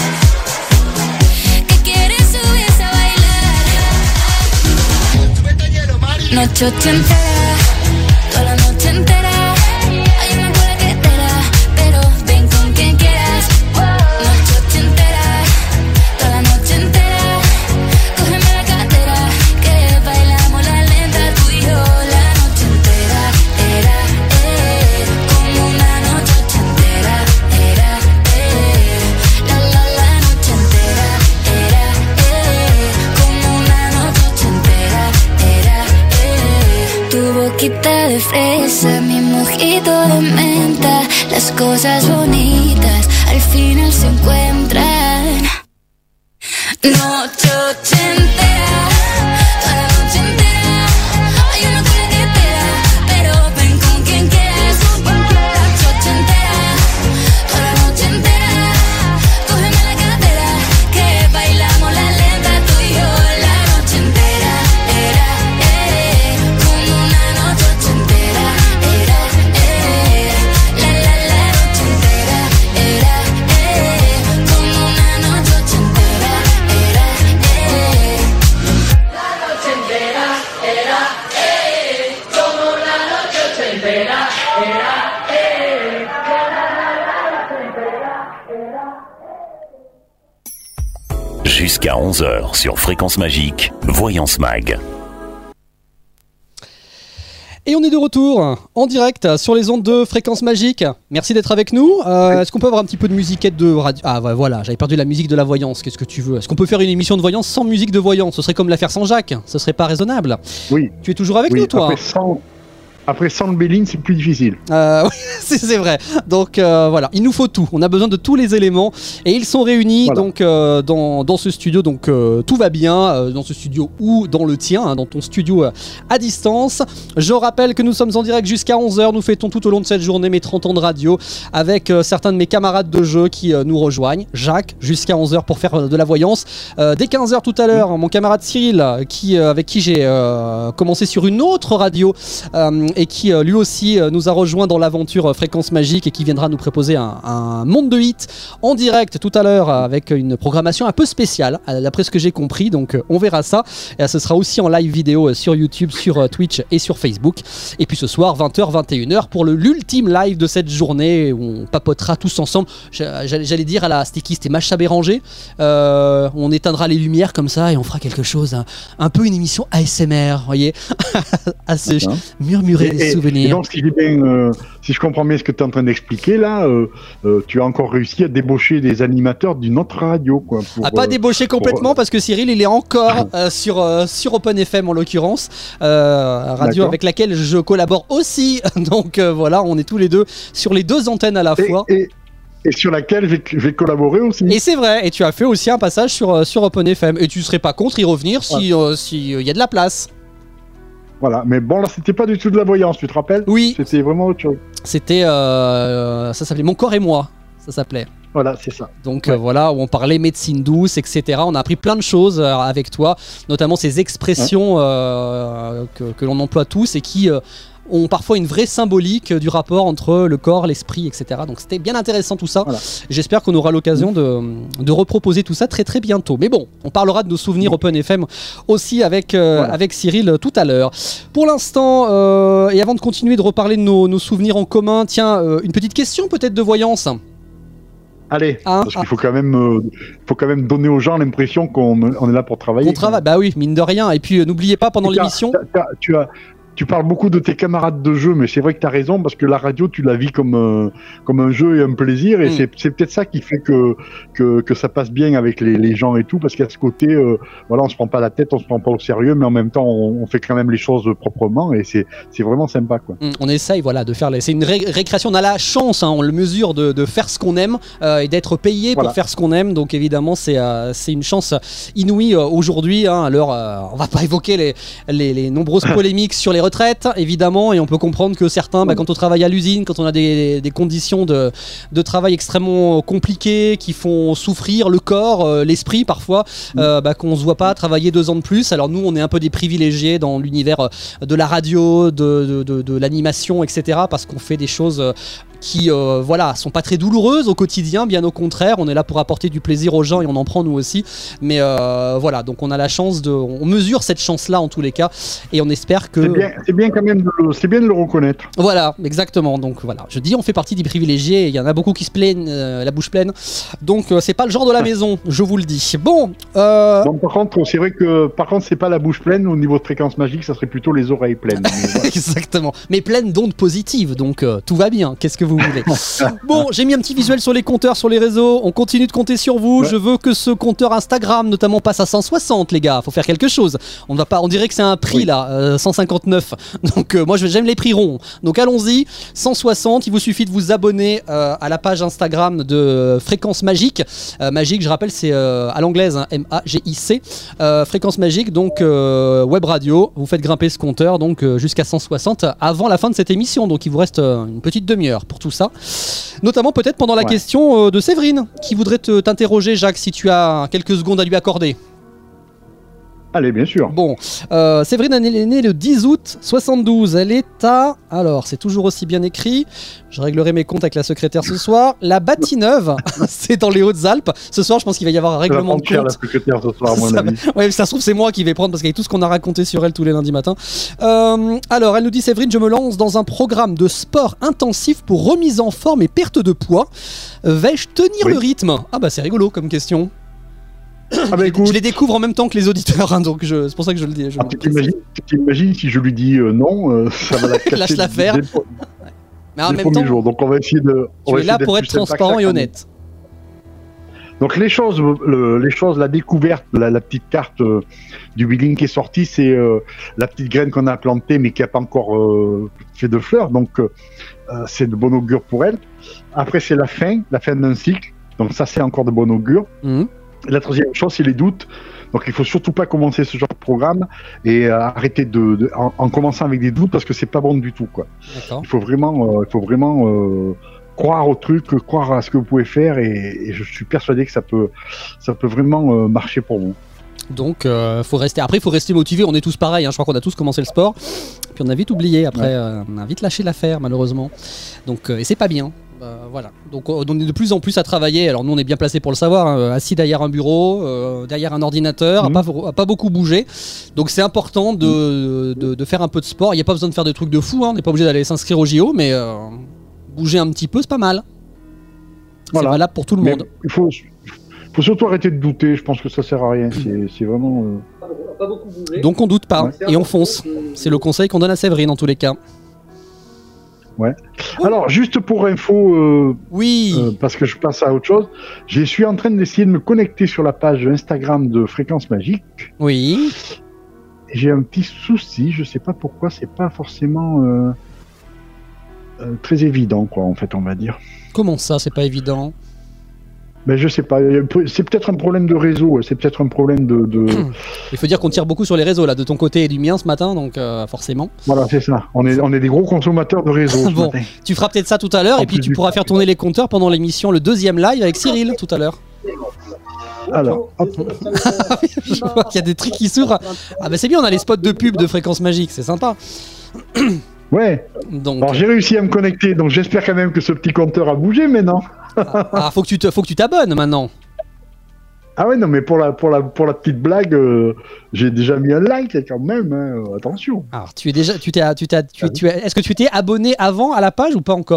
Que quiere subirse a bailar. Noche ochentera, toda la noche entera. Hay una cola que te da, pero ven con quien quieras. Noche ochentera, toda la noche entera. Cógeme la cartera, que bailamos la lenta. Tú y yo la noche entera. Era, eh, como una noche ochentera. Era, eh, la la la noche entera. Era, eh, como una noche ochentera. Era, eh, tu boquita de fresa, mi mojito de menta. Las cosas bonitas al final se encuentran. Noche ochentera, toda la noche entera. Hay una cola que te da, pero ven con quien quieras. Noche ochentera, toda la noche entera. Cógeme la cartera, que bailamos la lenta. Tú y yo la noche entera. Era, eh, como una noche ochentera. Era, eh, la la la noche entera. Era, eh, como una noche ochentera. Era, eh. La noche entera. Era, eh, como una noche ochentera. Era, eh, la la la noche entera. Jusqu'à onze heures sur Fréquence Magique, Voyance Mag. Et on est de retour en direct sur les ondes de Fréquence Magique. Merci d'être avec nous. Euh, est-ce qu'on peut avoir un petit peu de musiquette de radio? Ah ouais, voilà, j'avais perdu la musique de la voyance. Qu'est-ce que tu veux? Est-ce qu'on peut faire une émission de voyance sans musique de voyance? Ce serait comme l'affaire Saint-Jacques. Ce serait pas raisonnable. Oui. Tu es toujours avec Oui, nous, toi? après, sans, Après sans le Béline, c'est plus difficile. Euh, oui, c'est, c'est vrai. Donc euh, voilà, il nous faut tout. On a besoin de tous les éléments et ils sont réunis voilà. donc euh, dans, dans ce studio. Donc euh, tout va bien euh, dans ce studio ou dans le tien, hein, dans ton studio euh, à distance. Je rappelle que nous sommes en direct jusqu'à onze heures. Nous fêtons tout au long de cette journée mes trente ans de radio avec euh, certains de mes camarades de jeu qui euh, nous rejoignent. Jacques jusqu'à onze heures pour faire euh, de la voyance. Euh, dès quinze heures tout à l'heure, mon camarade Cyril qui, euh, avec qui j'ai euh, commencé sur une autre radio euh, et qui euh, lui aussi euh, nous a rejoint dans l'aventure euh, Fréquence Magique et qui viendra nous proposer un, un monde de hits en direct tout à l'heure euh, avec une programmation un peu spéciale euh, d'après ce que j'ai compris, donc euh, on verra ça et euh, ce sera aussi en live vidéo euh, sur YouTube, sur euh, Twitch et sur Facebook. Et puis ce soir vingt heures vingt et une heures pour le, l'ultime live de cette journée où on papotera tous ensemble. J'allais, j'allais dire à la Sticky, c'était Macha Béranger, euh, on éteindra les lumières comme ça et on fera quelque chose, un, un peu une émission A S M R, vous voyez, à se okay. murmurer les souvenirs. Et donc, si, bien, euh, si je comprends bien ce que tu es en train d'expliquer, là, euh, euh, tu as encore réussi à débaucher des animateurs d'une autre radio. Quoi, pour, ah, pas euh, débaucher complètement, pour... parce que Cyril, il est encore euh, sur, euh, sur Open F M en l'occurrence, euh, radio D'accord. avec laquelle je collabore aussi. Donc euh, voilà, on est tous les deux sur les deux antennes à la et, fois. Et... Et sur laquelle j'ai, j'ai collaboré aussi. Et c'est vrai, et tu as fait aussi un passage sur, sur Open F M. Et tu serais pas contre y revenir si ouais. euh, si, euh, y a de la place. Voilà, mais bon là c'était pas du tout de la voyance, tu te rappelles ? Oui. C'était vraiment autre chose. C'était, euh, ça s'appelait Mon corps et moi, ça s'appelait. Voilà, c'est ça. Donc ouais. euh, voilà, où on parlait médecine douce, et cetera. On a appris plein de choses euh, avec toi, notamment ces expressions ouais. euh, que, que l'on emploie tous et qui... Euh, ont parfois une vraie symbolique du rapport entre le corps, l'esprit, et cetera. Donc c'était bien intéressant tout ça. Voilà. J'espère qu'on aura l'occasion de, de reproposer tout ça très très bientôt. Mais bon, on parlera de nos souvenirs oui. Open F M aussi avec, euh, voilà. avec Cyril tout à l'heure. Pour l'instant, euh, et avant de continuer de reparler de nos, nos souvenirs en commun, tiens, euh, une petite question peut-être de voyance. Allez, hein, parce ah. qu'il faut quand même, euh, faut quand même donner aux gens l'impression qu'on on est là pour travailler. On travaille, bah oui, mine de rien. Et puis euh, n'oubliez pas pendant l'émission... T'as, t'as, tu as... Tu parles beaucoup de tes camarades de jeu, mais c'est vrai que tu as raison, parce que la radio, tu la vis comme, euh, comme un jeu et un plaisir, et mmh. c'est, c'est peut-être ça qui fait que, que, que ça passe bien avec les, les gens et tout, parce qu'il y a ce côté, euh, voilà, on se prend pas la tête, on se prend pas au sérieux, mais en même temps, on, on fait quand même les choses proprement, et c'est, c'est vraiment sympa, quoi. Mmh, on essaye, voilà, de faire les... C'est une ré- récréation, on a la chance, hein, on le mesure, de, de faire ce qu'on aime, euh, et d'être payé voilà. pour faire ce qu'on aime, donc évidemment, c'est, euh, c'est une chance inouïe euh, aujourd'hui, hein, alors, euh, on va pas évoquer les, les, les nombreuses polémiques sur les retraites, évidemment, et on peut comprendre que certains, bah, quand on travaille à l'usine, quand on a des, des conditions de, de travail extrêmement compliquées qui font souffrir le corps, euh, l'esprit parfois, euh, bah, qu'on se voit pas travailler deux ans de plus. Alors nous, on est un peu des privilégiés dans l'univers de la radio, de, de, de, de l'animation, et cetera, parce qu'on fait des choses qui euh, voilà, sont pas très douloureuses au quotidien, bien au contraire, on est là pour apporter du plaisir aux gens et on en prend nous aussi, mais euh, voilà, donc on a la chance de, on mesure cette chance là en tous les cas et on espère que... C'est bien, c'est bien quand même de le, c'est bien de le reconnaître. Voilà, exactement, donc voilà, je dis on fait partie des privilégiés, il y en a beaucoup qui se plaignent euh, la bouche pleine, donc euh, c'est pas le genre de la maison, je vous le dis. Bon, euh... bon par contre, c'est vrai que par contre c'est pas la bouche pleine, au niveau de Fréquence Magique, ça serait plutôt les oreilles pleines. Mais voilà. Exactement, mais pleines d'ondes positives, donc euh, tout va bien, qu'est-ce que vous voulez. Bon, j'ai mis un petit visuel sur les compteurs, sur les réseaux. On continue de compter sur vous. Ouais. Je veux que ce compteur Instagram, notamment, passe à cent soixante, les gars. Faut faire quelque chose. On ne va pas. On dirait que c'est un prix oui. là, euh, cent cinquante-neuf. Donc euh, moi, j'aime les prix ronds. Donc allons-y, cent soixante. Il vous suffit de vous abonner euh, à la page Instagram de Fréquence Magique. Euh, Magique, je rappelle, c'est euh, à l'anglaise, hein, M A G I C. Euh, Fréquence Magique, donc euh, web radio. Vous faites grimper ce compteur, donc euh, jusqu'à cent soixante avant la fin de cette émission. Donc il vous reste euh, une petite demi-heure pour tout ça. Notamment peut-être pendant la ouais. question de Séverine qui voudrait te, t'interroger, Jacques, si tu as quelques secondes à lui accorder. Allez, bien sûr. Bon, euh, Séverine est née le dix août soixante-douze. Elle est à... Alors, c'est toujours aussi bien écrit. Je réglerai mes comptes avec la secrétaire ce soir. La Bâtie-Neuve, c'est dans les Hautes-Alpes. Ce soir, je pense qu'il va y avoir un règlement de compte. La secrétaire ce soir, à mon ça, avis. Ouais, ça se trouve, c'est moi qui vais prendre parce qu'avec tout ce qu'on a raconté sur elle tous les lundis matins. Euh, alors, elle nous dit, Séverine, je me lance dans un programme de sport intensif pour remise en forme et perte de poids. Vais-je tenir oui. le rythme ? Ah bah, c'est rigolo comme question. Ah bah écoute, je les découvre en même temps que les auditeurs, hein, donc je, c'est pour ça que je le dis. Je ah, tu, t'imagines, tu t'imagines si je lui dis euh, non, euh, ça va la casser. Lâche la faire. Mais en même temps, jours. Donc on va essayer de. Tu es là pour être transparent et honnête. Donc les choses, le, les choses, la découverte, la, la petite carte euh, du billing qui est sortie, c'est euh, la petite graine qu'on a plantée mais qui n'a pas encore euh, fait de fleurs. Donc euh, c'est de bon augure pour elle. Après c'est la fin, la fin d'un cycle. Donc ça c'est encore de bon augure. Mmh. La troisième chose c'est les doutes. Donc il faut surtout pas commencer ce genre de programme et euh, arrêter de, de en, en commençant avec des doutes parce que c'est pas bon du tout quoi. D'accord. Il faut vraiment, euh, il faut vraiment euh, croire au truc, croire à ce que vous pouvez faire et, et je suis persuadé que ça peut, ça peut vraiment euh, marcher pour vous. Donc, euh, faut rester. Après, il faut rester motivé. On est tous pareils. Hein. Je crois qu'on a tous commencé le sport, puis on a vite oublié. Après, ouais. euh, on a vite lâché l'affaire, malheureusement. Donc, euh, et c'est pas bien. Euh, voilà. Donc, on est de plus en plus à travailler. Alors, nous, on est bien placé pour le savoir. Hein. Assis derrière un bureau, euh, derrière un ordinateur, mmh. à, pas, à pas beaucoup bouger. Donc, c'est important de, mmh. de, de faire un peu de sport. Il n'y a pas besoin de faire des trucs de fou. Hein. On n'est pas obligé d'aller s'inscrire au J O, mais euh, bouger un petit peu, c'est pas mal. Voilà. C'est valable pour tout le mais monde. Il faut. Faut surtout arrêter de douter, je pense que ça sert à rien, c'est, c'est vraiment... Euh... Pas beaucoup bouger. Donc on doute pas, ouais. Et on fonce. C'est le conseil qu'on donne à Séverine en tous les cas. Ouais. Alors, juste pour info, euh, oui. euh, parce que je passe à autre chose, je suis en train d'essayer de me connecter sur la page Instagram de Fréquence Magique. Oui. Et j'ai un petit souci, je sais pas pourquoi, c'est pas forcément euh, euh, très évident, quoi, en fait, on va dire. Comment ça, c'est pas évident ? Ben je sais pas, c'est peut-être un problème de réseau, c'est peut-être un problème de... de... Il faut dire qu'on tire beaucoup sur les réseaux, là, de ton côté et du mien ce matin, donc euh, forcément. Voilà, c'est ça, on est, on est des gros consommateurs de réseau. Bon, matin. Tu feras peut-être ça tout à l'heure, en et puis tu pourras faire tourner les compteurs pendant l'émission, le deuxième live avec Cyril, tout à l'heure. Alors, hop. Je vois qu'il y a des trucs qui s'ouvrent. Ah ben c'est bien, on a les spots de pub de Fréquence Magique, c'est sympa. Ouais, donc... Alors j'ai réussi à me connecter, donc j'espère quand même que ce petit compteur a bougé maintenant. Ah, faut que tu te, faut que tu t'abonnes maintenant. Ah ouais, non, mais pour la, pour la, pour la petite blague, euh, j'ai déjà mis un like quand même, hein, attention. Alors, tu es déjà, tu t'es, tu t'es, tu, tu es, est-ce que tu t'es abonné avant à la page ou pas encore ?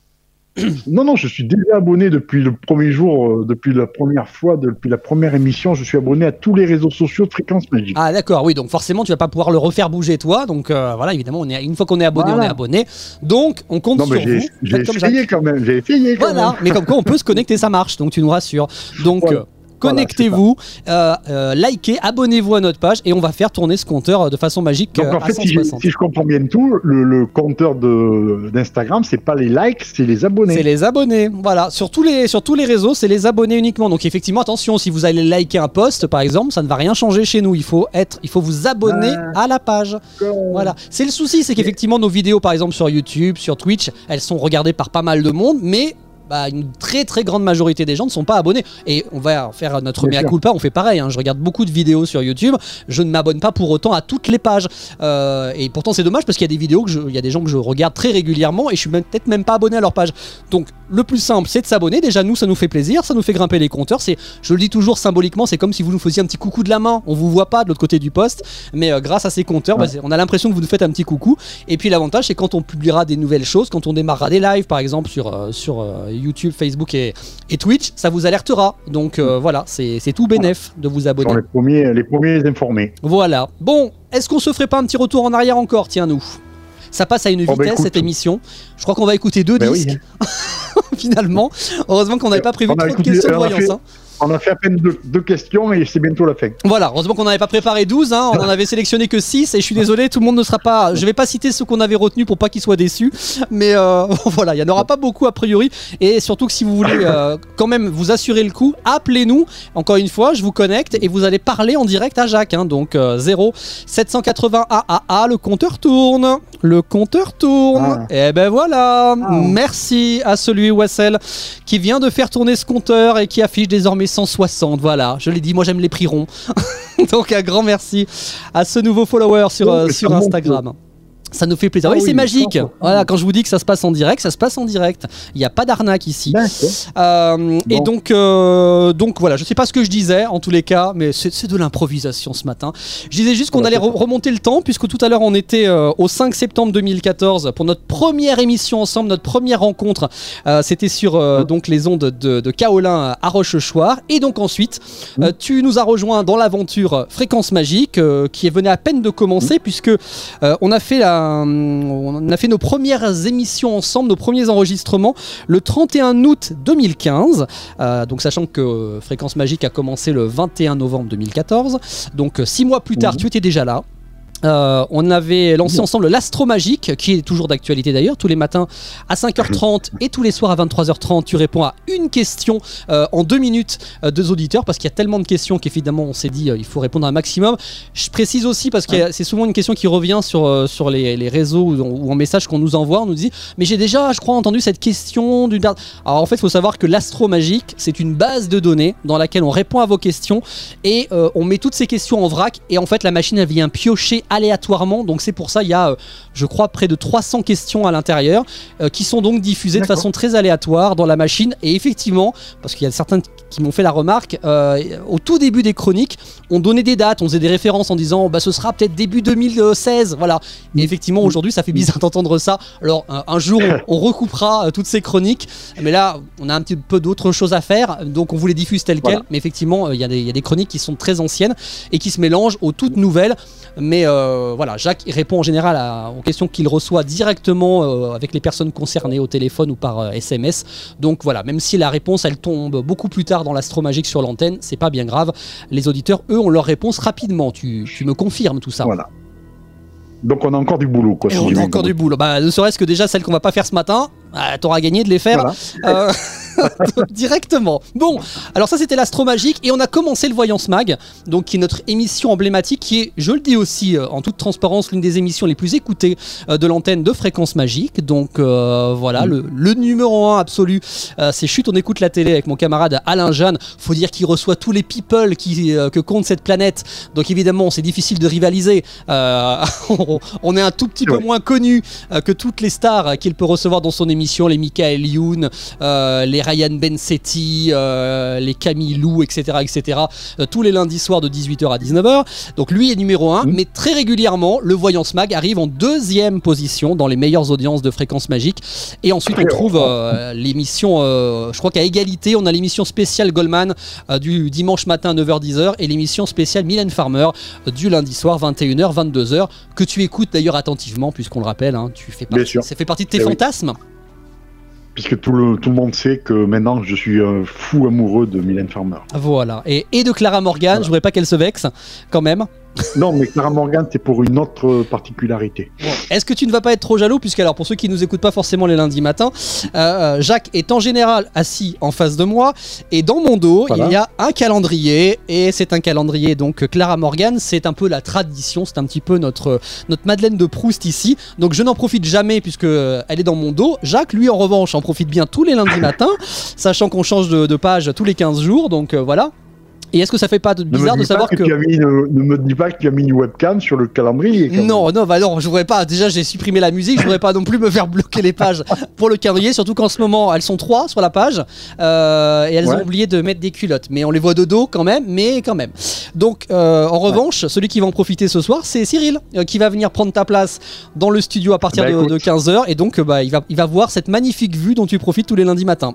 Non, non, je suis déjà abonné depuis le premier jour, euh, depuis la première fois, depuis la première émission, je suis abonné à tous les réseaux sociaux de Fréquence Magique. Ah d'accord, oui, donc forcément tu vas pas pouvoir le refaire bouger toi, donc euh, voilà, évidemment, on est, une fois qu'on est abonné, voilà. On est abonné, donc on compte non, mais sur j'ai, vous. J'ai essayé quand même, j'ai essayé quand voilà, même. Mais comme quoi on peut se connecter, ça marche, donc tu nous rassures. Donc... Voilà. Euh, Connectez-vous, voilà, euh, euh, likez, abonnez-vous à notre page et on va faire tourner ce compteur de façon magique. Donc en à fait, cent si je, soixante. si je comprends bien tout, le, le compteur de, d'Instagram, c'est pas les likes, c'est les abonnés. C'est les abonnés, voilà. Sur tous les, sur tous les réseaux, c'est les abonnés uniquement. Donc effectivement, attention, si vous allez liker un post, par exemple, ça ne va rien changer chez nous. Il faut être, il faut vous abonner ah, à la page. Cool. Voilà. C'est le souci, c'est qu'effectivement nos vidéos, par exemple sur YouTube, sur Twitch, elles sont regardées par pas mal de monde, mais bah, une très très grande majorité des gens ne sont pas abonnés. Et on va faire notre mea culpa, on fait pareil, hein. Je regarde beaucoup de vidéos sur YouTube, je ne m'abonne pas pour autant à toutes les pages. Euh, et pourtant c'est dommage parce qu'il y a des vidéos, il y a des gens que je regarde très régulièrement et je suis même, peut-être même pas abonné à leur page. Donc le plus simple c'est de s'abonner, déjà nous ça nous fait plaisir, ça nous fait grimper les compteurs, c'est, je le dis toujours symboliquement, c'est comme si vous nous faisiez un petit coucou de la main, on vous voit pas de l'autre côté du poste, mais euh, grâce à ces compteurs, ouais. bah, on a l'impression que vous nous faites un petit coucou. Et puis l'avantage c'est quand on publiera des nouvelles choses, quand on démarrera des lives par exemple sur, euh, sur euh, YouTube, Facebook et, et Twitch, ça vous alertera. Donc euh, voilà, c'est, c'est tout bénef de vous abonner. Ce sont les premiers, les premiers informés. Voilà. Bon, est-ce qu'on se ferait pas un petit retour en arrière encore, tiens nous ? Ça passe à une vitesse, oh bah cette émission. Je crois qu'on va écouter deux bah disques. Oui. Finalement, heureusement qu'on n'avait pas prévu trop écouté, de questions de voyance. Fait... Hein. On a fait à peine deux, deux questions et c'est bientôt la fin. Voilà, heureusement qu'on n'avait pas préparé douze, hein. On en avait sélectionné que six et je suis désolé, tout le monde ne sera pas... Je vais pas citer ceux qu'on avait retenus pour pas qu'ils soient déçus, mais euh, voilà, il n'y en aura pas beaucoup a priori. Et surtout que si vous voulez euh, quand même vous assurer le coup, appelez-nous, encore une fois, je vous connecte et vous allez parler en direct à Jacques, hein. Donc euh, zéro sept cent quatre-vingts A A A, le compteur tourne, le compteur tourne, ah. Et ben voilà, ah. Merci à celui Wassel qui vient de faire tourner ce compteur et qui affiche désormais cent soixante, voilà, je l'ai dit, moi j'aime les prix ronds. Donc un grand merci à ce nouveau follower sur, euh, sur Instagram. Ça nous fait plaisir. Ah oui, oui, c'est magique. Voilà, quand je vous dis que ça se passe en direct, ça se passe en direct. Il n'y a pas d'arnaque ici. Euh, bon. Et donc, euh, donc voilà, je ne sais pas ce que je disais en tous les cas, mais c'est, c'est de l'improvisation ce matin. Je disais juste qu'on allait re- remonter le temps, puisque tout à l'heure on était euh, au cinq septembre deux mille quatorze pour notre première émission ensemble, notre première rencontre. Euh, c'était sur euh, donc les ondes de, de Kaolin à Rochechouart. Et donc ensuite, euh, tu nous as rejoint dans l'aventure Fréquence Magique, euh, qui venait à peine de commencer, puisque euh, on a fait la a, on a fait nos premières émissions ensemble, nos premiers enregistrements le trente et un août deux mille quinze. Euh, donc sachant que Fréquence Magique a commencé le vingt et un novembre deux mille quatorze. Donc six mois plus tard, mmh. tu étais déjà là. Euh, on avait lancé ensemble l'Astro Magique, qui est toujours d'actualité d'ailleurs, tous les matins à cinq heures trente et tous les soirs à vingt-trois heures trente. Tu réponds à une question euh, en deux minutes euh, deux auditeurs, parce qu'il y a tellement de questions qu'évidemment on s'est dit euh, il faut répondre un maximum. Je précise aussi parce que c'est souvent une question qui revient sur, euh, sur les, les réseaux ou, ou en message qu'on nous envoie. On nous dit mais j'ai déjà, je crois, entendu cette question d'une... Alors en fait il faut savoir que l'Astro Magique, c'est une base de données dans laquelle on répond à vos questions et euh, on met toutes ces questions en vrac, et en fait la machine elle vient piocher aléatoirement, donc c'est pour ça il y a euh, je crois près de trois cents questions à l'intérieur euh, qui sont donc diffusées D'accord. de façon très aléatoire dans la machine. Et effectivement, parce qu'il y a certains qui m'ont fait la remarque, euh, au tout début des chroniques on donnait des dates, on faisait des références en disant bah ce sera peut-être début deux mille seize, voilà. Et effectivement aujourd'hui ça fait bizarre d'entendre ça. Alors un, un jour on, on recoupera euh, toutes ces chroniques, mais là on a un petit peu d'autres choses à faire, donc on vous les diffuse telles voilà. quelles. Mais effectivement il euh, y, y a des chroniques qui sont très anciennes et qui se mélangent aux toutes nouvelles. Mais euh, voilà, Jacques il répond en général à, aux questions qu'il reçoit directement euh, avec les personnes concernées au téléphone ou par euh, S M S. Donc voilà, même si la réponse elle tombe beaucoup plus tard dans l'Astro Magique sur l'antenne, c'est pas bien grave. Les auditeurs, eux, ont leur réponse rapidement. Tu, tu me confirmes tout ça? Voilà. Donc on a encore du boulot, quoi. Et si on a encore du boulot. Bah, ne serait-ce que déjà celles qu'on va pas faire ce matin, bah, t'auras gagné de les faire. Voilà. Euh, directement. Bon, alors ça c'était l'Astro Magique et on a commencé le Voyance Mag, donc qui est notre émission emblématique, qui est, je le dis aussi euh, en toute transparence, l'une des émissions les plus écoutées euh, de l'antenne de Fréquence Magique. Donc euh, voilà, mmh. le, le numéro un absolu, euh, c'est Chut, on écoute la télé avec mon camarade Alain Jeanne. Faut dire qu'il reçoit tous les people qui, euh, que compte cette planète. Donc évidemment, c'est difficile de rivaliser. Euh, on, on est un tout petit ouais. peu moins connu euh, que toutes les stars euh, qu'il peut recevoir dans son émission, les Michael Youn, euh, les Ryan Bensetti, euh, les Camille Lou, et cetera, et cetera. Euh, tous les lundis soirs de dix-huit heures à dix-neuf heures. Donc lui est numéro un, mmh. mais très régulièrement, le Voyance Mag arrive en deuxième position dans les meilleures audiences de Fréquence Magique. Et ensuite, on trouve euh, l'émission, euh, je crois qu'à égalité, on a l'émission spéciale Goldman euh, du dimanche matin à neuf heures dix heures et l'émission spéciale Mylène Farmer euh, du lundi soir vingt et une heures vingt-deux heures, que tu écoutes d'ailleurs attentivement, puisqu'on le rappelle, hein, tu fais partie, ça fait partie de tes Et fantasmes. Oui. Puisque tout le, tout le monde sait que maintenant je suis un fou amoureux de Mylène Farmer. Voilà, et, et de Clara Morgan, voilà. Je voudrais pas qu'elle se vexe quand même. Non, mais Clara Morgan, c'est pour une autre particularité. Bon. Est-ce que tu ne vas pas être trop jaloux, puisque alors pour ceux qui nous écoutent pas forcément les lundis matins, euh, Jacques est en général assis en face de moi et dans mon dos voilà. il y a un calendrier, et c'est un calendrier donc Clara Morgan, c'est un peu la tradition, c'est un petit peu notre notre Madeleine de Proust ici. Donc je n'en profite jamais puisque elle est dans mon dos. Jacques, lui en revanche, en profite bien tous les lundis matins, sachant qu'on change de, de page tous les quinze jours. Donc euh, voilà. Et est-ce que ça fait pas de bizarre de savoir que, que... Tu as mis une, ne me dis pas que tu as mis une webcam sur le calendrier. Non, non, bah non, je voudrais pas. Déjà, j'ai supprimé la musique, je voudrais pas non plus me faire bloquer les pages pour le calendrier, surtout qu'en ce moment, elles sont trois sur la page euh, et elles ouais. ont oublié de mettre des culottes. Mais on les voit de dos quand même, mais quand même. Donc, euh, en revanche, ouais. celui qui va en profiter ce soir, c'est Cyril euh, qui va venir prendre ta place dans le studio à partir bah, de, de quinze heures, et donc, bah, il va, il va voir cette magnifique vue dont tu profites tous les lundis matins.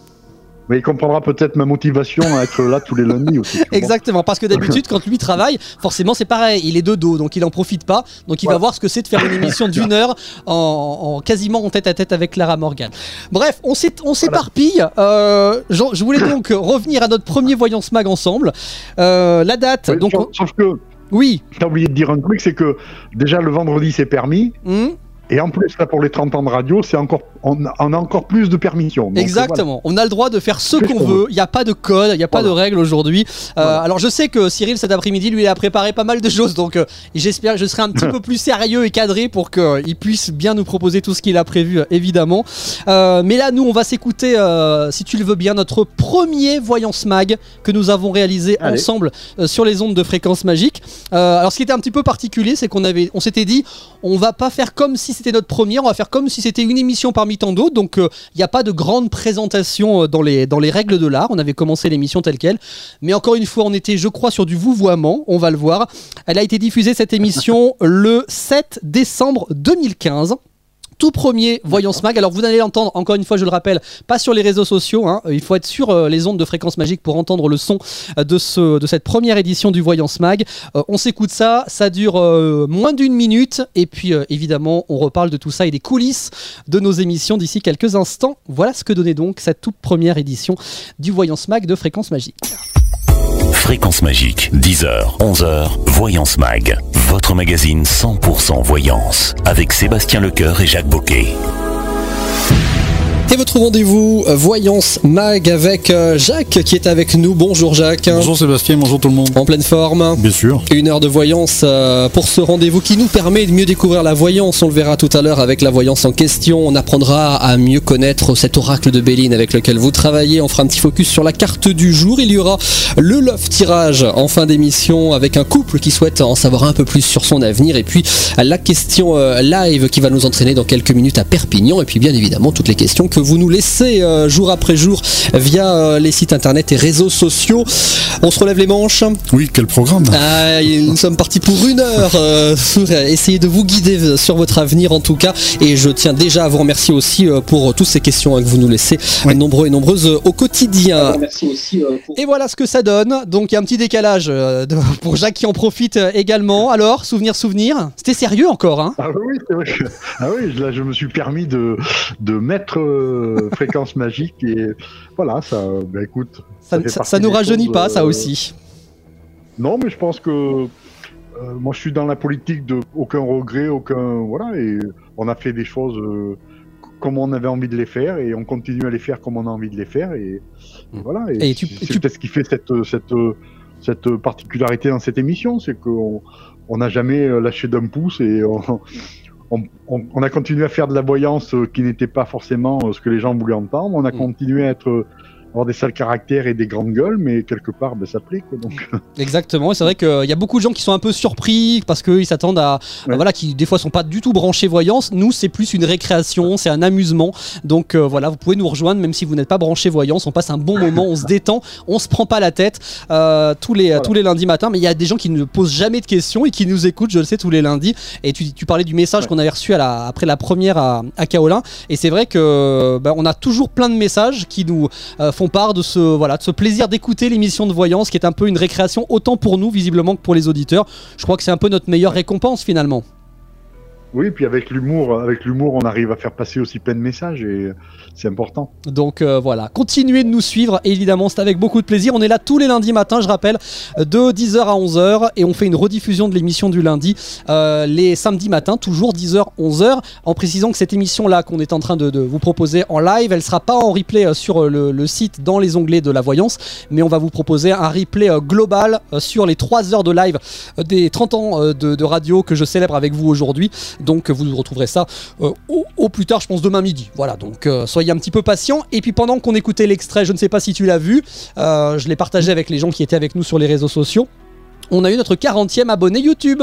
Mais il comprendra peut-être ma motivation à être là tous les lundis aussi. Exactement, parce que d'habitude, quand lui travaille, forcément c'est pareil, il est de dos, donc il en profite pas. Donc il ouais. va voir ce que c'est de faire une émission d'une heure en, en quasiment en tête à tête avec Clara Morgan. Bref, on, s'est, on s'éparpille. Euh, je, je voulais donc revenir à notre premier Voyance Mag ensemble. Euh, la date. Oui, donc sauf, on... sauf que. Oui. T'as oublié de dire un truc, c'est que déjà le vendredi c'est permis. Mmh. Et en plus, là, pour les trente ans de radio, c'est encore, on, a, on a encore plus de permissions. Donc, exactement. Voilà. On a le droit de faire ce qu'on veut. Il n'y a pas de code, il n'y a pas voilà. de règles aujourd'hui. Euh, voilà. Alors, je sais que Cyril, cet après-midi, lui, il a préparé pas mal de choses. Donc, euh, j'espère que je serai un petit peu plus sérieux et cadré pour qu'il euh, puisse bien nous proposer tout ce qu'il a prévu, euh, évidemment. Euh, mais là, nous, on va s'écouter, euh, si tu le veux bien, notre premier Voyance Mag que nous avons réalisé Allez. ensemble euh, sur les ondes de Fréquence Magique. Euh, alors, ce qui était un petit peu particulier, c'est qu'on avait, on s'était dit, on va pas faire comme si c'était notre première, on va faire comme si c'était une émission parmi tant d'autres. Donc il euh, n'y a pas de grande présentation euh, dans, les, dans les règles de l'art. On avait commencé l'émission telle quelle, mais encore une fois on était, je crois, sur du vouvoiement, on va le voir. Elle a été diffusée, cette émission, le sept décembre deux mille quinze. tout premier Voyance Mag. Alors vous allez l'entendre, encore une fois je le rappelle, pas sur les réseaux sociaux, hein. Il faut être sur euh, les ondes de Fréquence Magique pour entendre le son euh, de, ce, de cette première édition du Voyance Mag. Euh, on s'écoute ça, ça dure euh, moins d'une minute et puis euh, évidemment on reparle de tout ça et des coulisses de nos émissions d'ici quelques instants. Voilà ce que donnait donc cette toute première édition du Voyance Mag de Fréquence Magique. Fréquence Magique, dix heures, onze heures, Voyance Mag, votre magazine cent pour cent voyance, avec Sébastien Lecoeur et Jacques Boquet. Et votre rendez-vous euh, Voyance Mag avec euh, Jacques qui est avec nous. Bonjour Jacques. Bonjour Sébastien, bonjour tout le monde. En pleine forme. Bien sûr. Une heure de voyance euh, pour ce rendez-vous qui nous permet de mieux découvrir la voyance. On le verra tout à l'heure avec la voyance en question. On apprendra à mieux connaître cet oracle de Béline avec lequel vous travaillez. On fera un petit focus sur la carte du jour. Il y aura le love tirage en fin d'émission avec un couple qui souhaite en savoir un peu plus sur son avenir. Et puis la question euh, live qui va nous entraîner dans quelques minutes à Perpignan. Et puis bien évidemment toutes les questions que vous nous laissez euh, jour après jour via euh, les sites internet et réseaux sociaux. On se relève les manches. Oui, quel programme. Ah, nous sommes partis pour une heure euh, pour essayer de vous guider sur votre avenir en tout cas. Et je tiens déjà à vous remercier aussi euh, pour toutes ces questions hein, que vous nous laissez, oui. nombreux et nombreuses euh, au quotidien. Merci aussi. Euh, pour... Et voilà ce que ça donne. Donc il y a un petit décalage euh, de, pour Jacques qui en profite euh, également. Alors, souvenir, souvenir. C'était sérieux encore, hein. Ah oui, c'est vrai. Que... Ah oui, là je me suis permis de, de mettre euh, Fréquence Magique et voilà, ça, bah écoute. Ça, ça, ça nous rajeunit choses, pas, euh, ça aussi. Non, mais je pense que euh, moi je suis dans la politique de aucun regret, aucun. Voilà, et on a fait des choses euh, comme on avait envie de les faire et on continue à les faire comme on a envie de les faire et, et voilà. Et, et tu, c'est tu... peut-être ce qui fait cette, cette, cette particularité dans cette émission, c'est qu'on on n'a jamais lâché d'un pouce et on. On, on, on a continué à faire de la voyance qui n'était pas forcément ce que les gens voulaient entendre. On a continué à être avoir des sales caractères et des grandes gueules, mais quelque part, ben, ça plaît. Quoi, donc. Exactement, et c'est vrai qu'il y a beaucoup de gens qui sont un peu surpris parce qu'ils s'attendent à, ouais. à voilà, qui des fois sont pas du tout branchés voyance. Nous, c'est plus une récréation, c'est un amusement. Donc euh, voilà, vous pouvez nous rejoindre même si vous n'êtes pas branchés voyance. On passe un bon moment, on se détend, on se prend pas la tête euh, tous les voilà. tous les lundis matins. Mais il y a des gens qui ne posent jamais de questions et qui nous écoutent, je le sais, tous les lundis. Et tu, tu parlais du message ouais. qu'on avait reçu à la, après la première à, à Kaolin. Et c'est vrai que bah, on a toujours plein de messages qui nous euh, font part de ce, voilà, de ce plaisir d'écouter l'émission de voyance qui est un peu une récréation autant pour nous visiblement que pour les auditeurs. Je crois que c'est un peu notre meilleure récompense finalement. Oui, puis avec l'humour, avec l'humour, on arrive à faire passer aussi plein de messages et c'est important. Donc euh, voilà, continuez de nous suivre, évidemment, c'est avec beaucoup de plaisir. On est là tous les lundis matins, je rappelle, de dix heures à onze heures et on fait une rediffusion de l'émission du lundi euh, les samedis matins, toujours dix heures, onze heures, en précisant que cette émission-là qu'on est en train de, de vous proposer en live, elle sera pas en replay sur le, le site dans les onglets de la voyance, mais on va vous proposer un replay euh, global euh, sur les trois heures de live euh, des trente ans euh, de, de radio que je célèbre avec vous aujourd'hui. Donc vous retrouverez ça euh, au, au plus tard, je pense demain midi. Voilà, donc euh, soyez un petit peu patients. Et puis pendant qu'on écoutait l'extrait, je ne sais pas si tu l'as vu, euh, je l'ai partagé avec les gens qui étaient avec nous sur les réseaux sociaux. On a eu notre quarantième abonné YouTube.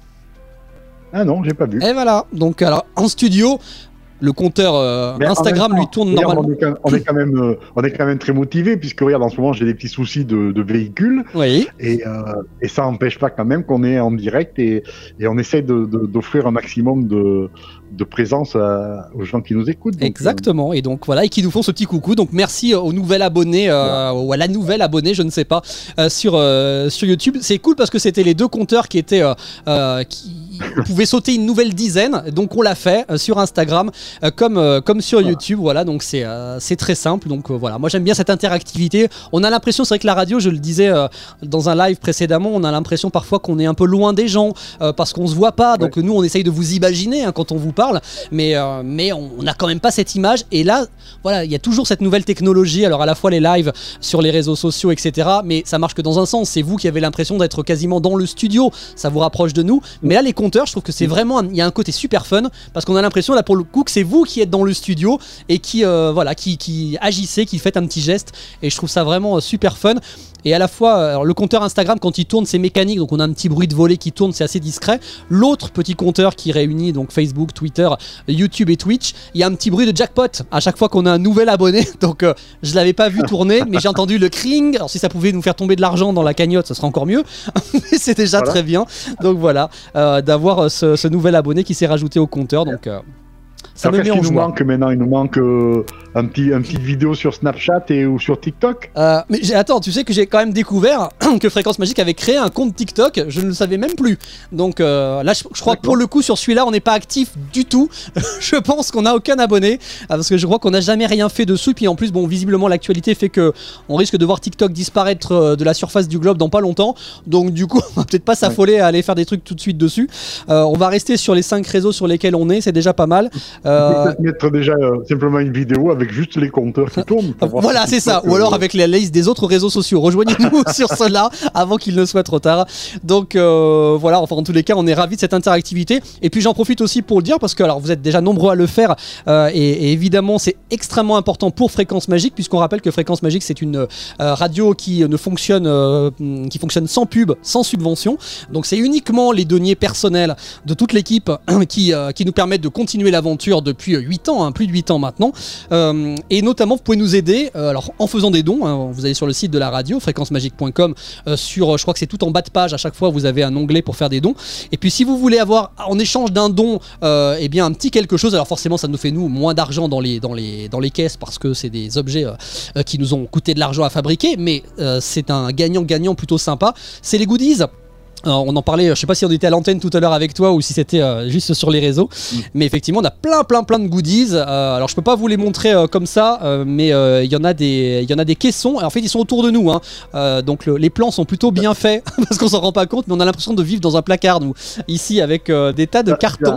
Ah non, j'ai pas vu. Et voilà, donc alors en studio. Le compteur euh, Instagram temps, lui tourne regarde, normalement. On est, quand, on, est quand même, euh, on est quand même très motivé puisque regarde en ce moment j'ai des petits soucis de, de véhicule oui. et, euh, et ça n'empêche pas quand même qu'on est en direct et, et on essaie de, de, d'offrir un maximum de, de présence à, aux gens qui nous écoutent. Donc, exactement euh... et donc voilà et qui nous font ce petit coucou. Donc merci au nouvel abonné euh, ouais. ou à la nouvelle abonnée, je ne sais pas, euh, sur euh, sur YouTube. C'est cool parce que c'était les deux compteurs qui étaient euh, euh, qui pouvaient sauter une nouvelle dizaine. Donc on l'a fait euh, sur Instagram. Euh, comme, euh, comme sur voilà. YouTube, voilà, donc c'est, euh, c'est très simple. Donc euh, voilà, moi j'aime bien cette interactivité. On a l'impression, c'est vrai que la radio, je le disais euh, dans un live précédemment, on a l'impression parfois qu'on est un peu loin des gens euh, parce qu'on se voit pas. Donc ouais. nous, on essaye de vous imaginer hein, quand on vous parle, mais, euh, mais on n'a quand même pas cette image. Et là, voilà, il y a toujours cette nouvelle technologie. Alors à la fois les lives sur les réseaux sociaux, et cetera. Mais ça marche que dans un sens. C'est vous qui avez l'impression d'être quasiment dans le studio. Ça vous rapproche de nous. Mais là, les compteurs, je trouve que c'est vraiment, il y a un côté super fun parce qu'on a l'impression là pour le coup que c'est vous qui êtes dans le studio et qui euh, voilà qui, qui agissez, qui faites un petit geste et je trouve ça vraiment euh, super fun. Et à la fois, alors le compteur Instagram quand il tourne c'est mécanique donc on a un petit bruit de volet qui tourne, c'est assez discret. L'autre petit compteur qui réunit donc Facebook, Twitter, YouTube et Twitch, il y a un petit bruit de jackpot à chaque fois qu'on a un nouvel abonné donc euh, je l'avais pas vu tourner mais j'ai entendu le cring. Alors si ça pouvait nous faire tomber de l'argent dans la cagnotte ça serait encore mieux mais c'est déjà voilà. Très bien donc voilà euh, d'avoir ce, ce nouvel abonné qui s'est rajouté au compteur donc euh, Ça Alors, me met qu'est-ce en qu'il nous joie. manque maintenant? Il nous manque euh, un petit, un petite vidéo sur Snapchat et ou sur TikTok. Euh, mais j'ai- attends, tu sais que j'ai quand même découvert que Fréquence Magique avait créé un compte TikTok, je ne le savais même plus. Donc euh, là, je, je crois que pour le coup, sur celui-là, on n'est pas actif du tout. Je pense qu'on n'a aucun abonné, euh, parce que je crois qu'on n'a jamais rien fait dessus. Puis en plus, bon, visiblement, l'actualité fait que on risque de voir TikTok disparaître euh, de la surface du globe dans pas longtemps. Donc du coup, on va peut-être pas s'affoler à aller faire des trucs tout de suite dessus. Euh, on va rester sur les cinq réseaux sur lesquels on est, c'est déjà pas mal. Euh, On peut peut-être mettre déjà euh, simplement une vidéo avec juste les compteurs qui tournent. pour voir Voilà, si c'est ça. TikTok, Ou alors euh, avec la liste des autres réseaux sociaux. Rejoignez-nous sur cela avant qu'il ne soit trop tard. Donc euh, voilà, enfin en tous les cas, on est ravis de cette interactivité. Et puis j'en profite aussi pour le dire parce que alors vous êtes déjà nombreux à le faire euh, et, et évidemment c'est extrêmement important pour Fréquence Magique puisqu'on rappelle que Fréquence Magique c'est une euh, radio qui ne fonctionne euh, qui fonctionne sans pub, sans subvention. Donc c'est uniquement les deniers personnels de toute l'équipe qui euh, qui nous permettent de continuer l'aventure depuis huit ans, hein, plus de huit ans maintenant. Euh, et notamment vous pouvez nous aider euh, alors en faisant des dons, hein, vous allez sur le site de la radio fréquence magique point com euh, sur je crois que c'est tout en bas de page, à chaque fois vous avez un onglet pour faire des dons. Et puis si vous voulez avoir en échange d'un don euh, eh bien un petit quelque chose, alors forcément ça nous fait nous moins d'argent dans les, dans les, dans les caisses parce que c'est des objets euh, euh, qui nous ont coûté de l'argent à fabriquer, mais euh, c'est un gagnant-gagnant plutôt sympa, c'est les goodies. Alors, on en parlait, je sais pas si on était à l'antenne tout à l'heure avec toi ou si c'était euh, juste sur les réseaux, mmh. mais effectivement on a plein plein plein de goodies. Euh, alors je peux pas vous les montrer euh, comme ça, euh, mais il euh, y en a des, il y en a des caissons. Alors, en fait ils sont autour de nous, hein. euh, donc le, les plans sont plutôt bien faits parce qu'on s'en rend pas compte, mais on a l'impression de vivre dans un placard nous ici avec euh, des tas de Ah, cartons.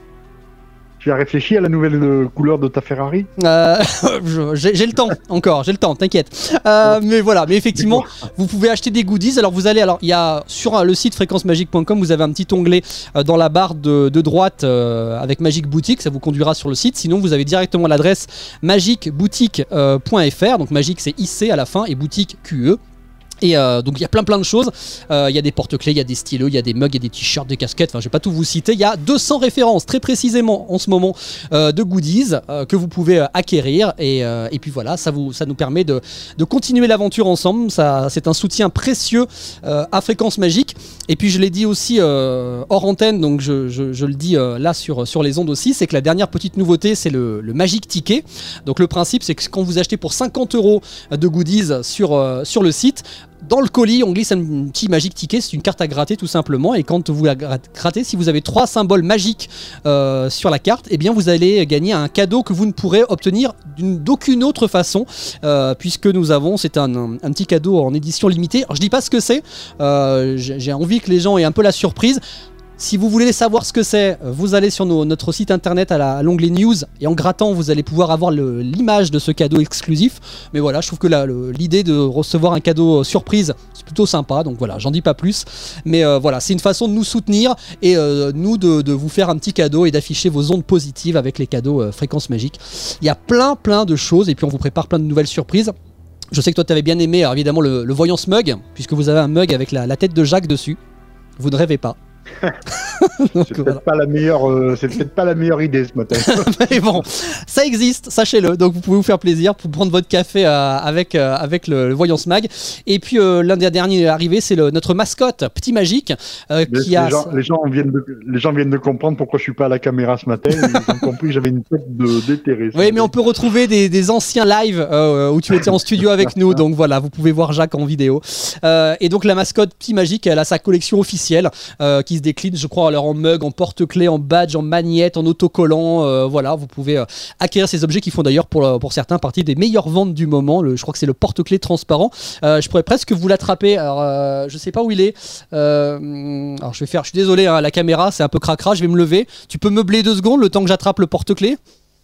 Tu as réfléchi à la nouvelle euh, couleur de ta Ferrari? Euh, je- j'ai j'ai le temps encore, j'ai le temps, t'inquiète. Euh, mais voilà, mais effectivement, vous pouvez acheter des goodies. Alors vous allez, alors il y a sur euh, le site fréquence magique point com, vous avez un petit onglet euh, dans la barre de, de droite euh, avec Magic Boutique, ça vous conduira sur le site. Sinon, vous avez directement l'adresse magic boutique point f r. Donc Magic c'est I C à la fin et boutique Q E. Et euh, donc il y a plein plein de choses, euh, il y a des porte-clés, il y a des stylos, il y a des mugs, il y a des t-shirts, des casquettes, enfin je vais pas tout vous citer, il y a deux cents références très précisément en ce moment euh, de goodies euh, que vous pouvez euh, acquérir et, euh, et puis voilà, ça, vous, ça nous permet de, de continuer l'aventure ensemble, ça, c'est un soutien précieux euh, à Fréquence Magique. Et puis je l'ai dit aussi euh, hors antenne, donc je, je, je le dis euh, là sur, sur les ondes aussi, c'est que la dernière petite nouveauté c'est le, le Magic Ticket. Donc le principe c'est que quand vous achetez pour cinquante euros de goodies sur, euh, sur le site, dans le colis, on glisse un petit Magic Ticket, c'est une carte à gratter tout simplement. Et quand vous la grattez, si vous avez trois symboles magiques euh, sur la carte, eh bien vous allez gagner un cadeau que vous ne pourrez obtenir d'une, d'aucune autre façon, euh, puisque nous avons, c'est un, un, un petit cadeau en édition limitée. Alors je dis pas ce que c'est, euh, j'ai, j'ai envie que les gens aient un peu la surprise. Si vous voulez savoir ce que c'est, vous allez sur nos, notre site internet à, la, à l'onglet News et en grattant, vous allez pouvoir avoir le, l'image de ce cadeau exclusif. Mais voilà, je trouve que la, le, l'idée de recevoir un cadeau surprise, c'est plutôt sympa. Donc voilà, j'en dis pas plus. Mais euh, voilà, c'est une façon de nous soutenir et euh, nous de, de vous faire un petit cadeau et d'afficher vos ondes positives avec les cadeaux euh, Fréquence Magique. Il y a plein plein de choses et puis on vous prépare plein de nouvelles surprises. Je sais que toi tu avais bien aimé alors évidemment le, le Voyance Mug, puisque vous avez un mug avec la, la tête de Jacques dessus. Vous ne rêvez pas. Donc, c'est, peut-être pas la meilleure, euh, c'est peut-être pas la meilleure idée ce matin. Mais bon, ça existe, sachez-le. Donc vous pouvez vous faire plaisir pour prendre votre café euh, avec, euh, avec le, le Voyance Mag. Et puis euh, l'un des derniers arrivés, c'est le, notre mascotte, Petit Magique. Euh, qui les, a... gens, les, gens viennent de, les gens viennent de comprendre pourquoi je suis pas à la caméra ce matin. Ils ont compris que j'avais une tête de déterré. Oui, mais on peut retrouver des, des anciens lives euh, où tu étais en studio avec nous. Donc voilà, vous pouvez voir Jacques en vidéo. Euh, et donc la mascotte Petit Magique, elle a sa collection officielle euh, qui se décline, je crois, alors en mug, en porte-clés, en badge, en magnette, en autocollant. Euh, voilà, vous pouvez euh, acquérir ces objets qui font d'ailleurs pour, pour certains partie des meilleures ventes du moment. Le, je crois que c'est le porte-clés transparent. Euh, je pourrais presque vous l'attraper. Alors, euh, je sais pas où il est. Euh, alors, je vais faire. Je suis désolé, hein, la caméra, c'est un peu cracra. Je vais me lever. Tu peux meubler deux secondes le temps que j'attrape le porte-clés?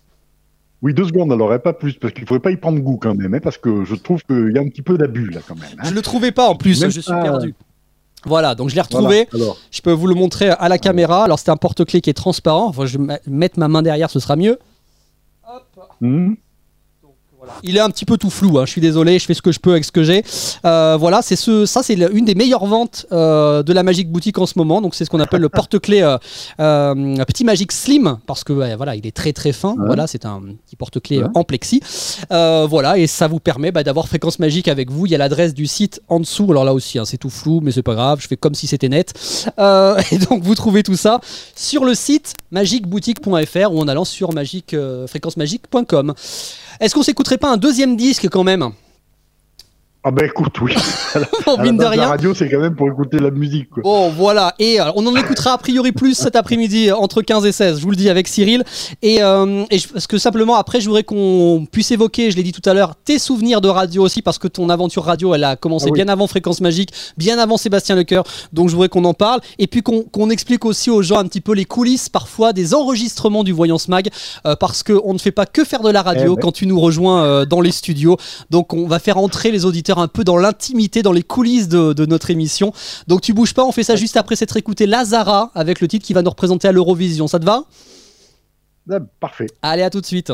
Oui, deux secondes, alors, et pas plus, parce qu'il ne faudrait pas y prendre goût quand même, hein, parce que je trouve qu'il y a un petit peu d'abus là quand même. Hein. Je le trouvais pas en plus, même je suis pas... perdu. Voilà, donc je l'ai retrouvé. Voilà, je peux vous le montrer à la caméra. Alors c'est un porte-clés qui est transparent. Enfin, je vais mettre ma main derrière, ce sera mieux. Hop. Mmh. Donc Il est un petit peu tout flou, hein. Je suis désolé, je fais ce que je peux avec ce que j'ai. Euh, voilà, c'est ce, ça c'est une des meilleures ventes euh, de la Magic Boutique en ce moment. Donc c'est ce qu'on appelle le porte-clés euh, euh, petit Magic Slim, parce que euh, voilà, il est très très fin. Ouais. Voilà, c'est un petit porte-clés ouais. en plexi. Euh, voilà, et ça vous permet bah, d'avoir Fréquence Magique avec vous. Il y a l'adresse du site en dessous. Alors là aussi, hein, c'est tout flou, mais c'est pas grave. Je fais comme si c'était net. Euh, et donc vous trouvez tout ça sur le site magic boutique point f r ou en allant sur magic, euh, fréquence magique point com. Est-ce qu'on s'écouterait pas un deuxième disque quand même ? Ah bah écoute, oui. Bon, mine de rien. La radio, c'est quand même pour écouter la musique, quoi. Bon, voilà. Et alors, on en écoutera a priori plus cet après-midi, entre quinze et seize, je vous le dis, avec Cyril. Et, euh, et je, parce que simplement, après, je voudrais qu'on puisse évoquer, je l'ai dit tout à l'heure, tes souvenirs de radio aussi, parce que ton aventure radio, elle a commencé ah, oui. bien avant Fréquence Magique, bien avant Sébastien Lecoeur. Donc, je voudrais qu'on en parle. Et puis, qu'on, qu'on explique aussi aux gens un petit peu les coulisses, parfois, des enregistrements du Voyance Mag, euh, parce qu'on ne fait pas que faire de la radio eh quand ouais. tu nous rejoins euh, dans les studios. Donc, on va faire entrer les auditeurs un peu dans l'intimité, dans les coulisses de, de notre émission. Donc tu bouges pas, on fait ça juste après s'être écouté Lazara avec le titre qui va nous représenter à l'Eurovision. Ça te va ? Ah, parfait. Allez, à tout de suite.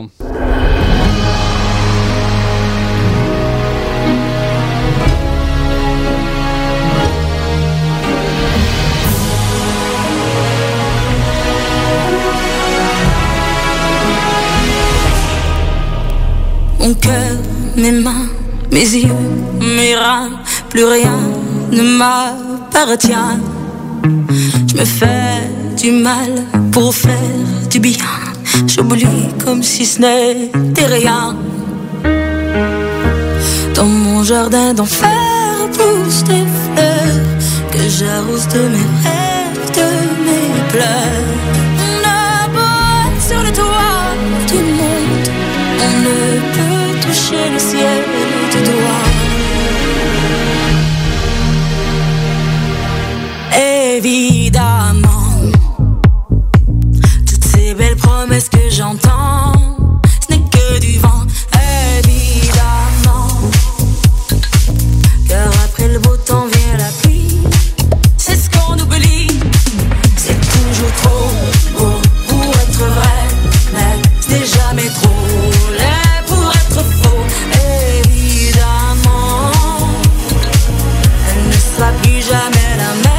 Mon cœur, mes mains, mes yeux, mes reins, plus rien ne m'appartient. Je me fais du mal pour faire du bien. J'oublie comme si ce n'était rien. Dans mon jardin d'enfer poussent des fleurs que j'arrose de mes rêves, de mes pleurs. On a beau être sur le toit du monde, on ne peut toucher le ciel du doigt. Évidemment, toutes ces belles promesses que j'entends, ce n'est que du vent. Évidemment, car après le beau temps vient la pluie. C'est ce qu'on oublie. C'est toujours trop beau pour être vrai, mais c'est jamais trop laid pour être faux. Évidemment, elle ne sera plus jamais la même.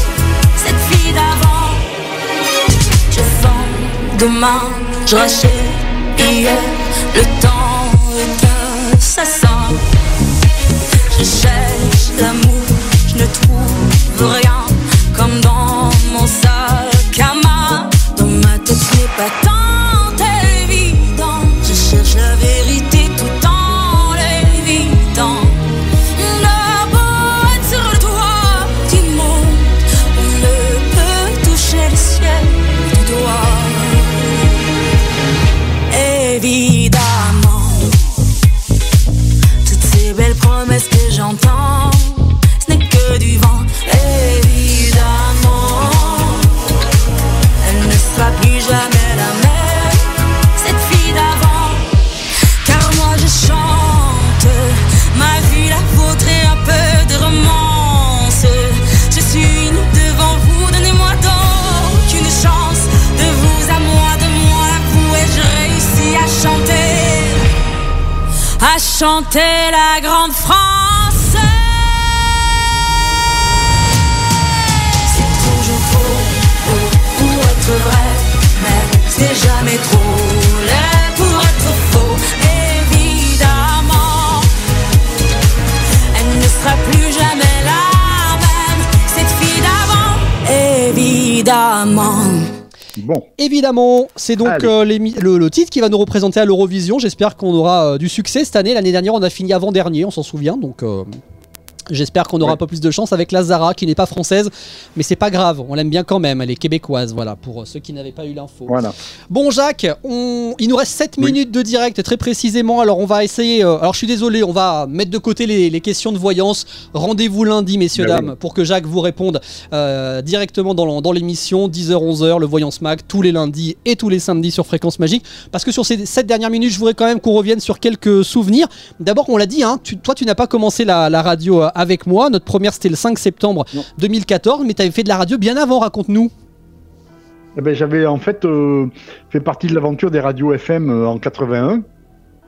Demain, je rachète hier le temps que ça sent. Je cherche l'amour, je ne trouve rien, comme dans mon sac à main. Dans ma tête, ce n'est pas tant évident. Je cherche la vérité tout en l'évitant. On a beau être sur le toit du monde, on ne peut toucher le ciel du doigt. Évidemment, toutes ces belles promesses que j'entends, ce n'est que du vent. Évidemment, elle ne sera plus jamais la même, cette fille d'avant. Car moi je chante ma vie, la vôtre et un peu de romance. Je suis nue devant vous, donnez-moi donc une chance. De vous à moi, de moi à vous, et je réussis à chanter, à chanter la grande France. C'est toujours faux, faux pour être vrai, mais c'est jamais trop laid pour être faux. Évidemment, elle ne sera plus jamais la même, cette fille d'avant. Évidemment. Bon. Évidemment, c'est donc euh, le, le titre qui va nous représenter à l'Eurovision. J'espère qu'on aura euh, du succès cette année. L'année dernière, on a fini avant-dernier, on s'en souvient. Donc, euh, j'espère qu'on aura ouais. un peu plus de chance avec Lazara, qui n'est pas française, mais c'est pas grave. On l'aime bien quand même. Elle est québécoise, voilà, pour ceux qui n'avaient pas eu l'info. Voilà. Bon, Jacques, on... il nous reste sept oui. minutes de direct, très précisément. Alors, on va essayer. Euh... Alors, je suis désolé, on va mettre de côté les, les questions de voyance. Rendez-vous lundi, messieurs, ben dames, oui. pour que Jacques vous réponde euh, directement dans, dans l'émission. dix heures, onze heures, le Voyance Mag, tous les lundis et tous les samedis sur Fréquence Magique. Parce que sur ces sept dernières minutes, je voudrais quand même qu'on revienne sur quelques souvenirs. D'abord, on l'a dit, hein, tu, toi, tu n'as pas commencé la, la radio avec moi. Notre première, c'était le cinq septembre non. deux mille quatorze, mais tu avais fait de la radio bien avant, raconte-nous. Eh ben, j'avais en fait euh, fait partie de l'aventure des radios F M euh, en quatre-vingt-un.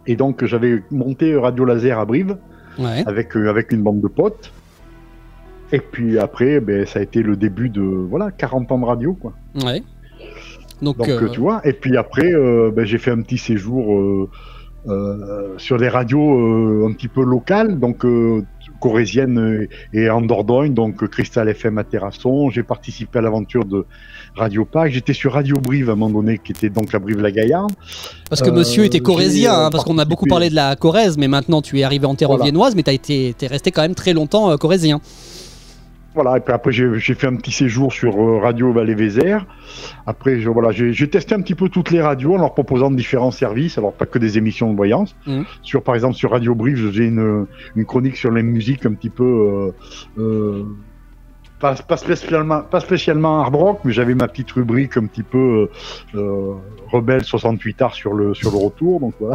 Et donc j'avais monté Radio Laser à Brive Ouais. avec, euh, avec une bande de potes. Et puis après, ben, ça a été le début de voilà, quarante ans de radio, quoi. Ouais. Donc, Donc euh, euh, tu vois, et puis après, euh, ben, j'ai fait un petit séjour euh, euh, sur des radios euh, un petit peu locales, donc euh, corréziennes et en Dordogne, donc Cristal F M à Terrasson. J'ai participé à l'aventure de Radio Pack. J'étais sur Radio Brive à un moment donné, qui était donc à Brive-la-Gaillarde. parce que Euh, monsieur était corrézien, j'ai, euh, hein, parce qu'on a beaucoup participé- parlé de la Corrèze, mais maintenant tu es arrivé en terre Voilà. viennoise, mais tu été, t'es resté quand même très longtemps euh, corrézien. Voilà, et puis après j'ai j'ai fait un petit séjour sur euh, Radio Valais-Vézère. Après, je, voilà, j'ai j'ai testé un petit peu toutes les radios en leur proposant différents services, alors pas que des émissions de voyance. Mhm. Sur, par exemple, sur Radio Brive, je faisais une, une chronique sur les musiques un petit peu... Euh, euh, pas, pas, spécialement, pas spécialement hard rock, mais j'avais ma petite rubrique un petit peu euh, euh, rebelle soixante-huit art sur le, sur le retour, donc voilà.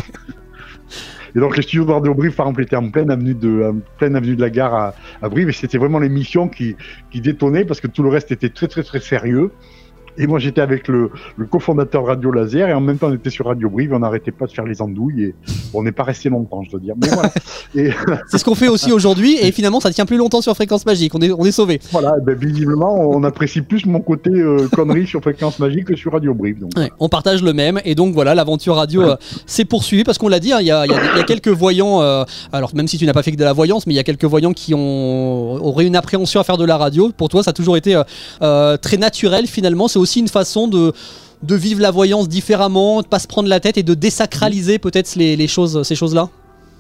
Et donc les studios de Radio Brive, par exemple, étaient en pleine avenue de, en pleine avenue de la Gare à, à Brive, et c'était vraiment l'émission qui, qui détonnait, parce que tout le reste était très très très sérieux. Et moi j'étais avec le, le cofondateur de Radio Laser, et en même temps on était sur Radio Brive, on n'arrêtait pas de faire les andouilles, et bon, on n'est pas resté longtemps, je dois dire. Mais voilà. Et C'est ce qu'on fait aussi aujourd'hui, et finalement ça tient plus longtemps sur Fréquence Magique, on est, on est sauvés. voilà, ben, visiblement on apprécie plus mon côté euh, connerie sur Fréquence Magique que sur Radio Brive. Donc. Ouais, on partage le même, et donc voilà, l'aventure radio euh, s'est poursuivie, parce qu'on l'a dit, hein, il y, a, il y, a, il y a quelques voyants, euh, alors même si tu n'as pas fait que de la voyance, mais il y a quelques voyants qui ont, auraient une appréhension à faire de la radio. Pour toi ça a toujours été euh, euh, très naturel finalement, c'est aussi une façon de... de vivre la voyance différemment, de pas se prendre la tête et de désacraliser peut-être les, les choses, ces choses-là.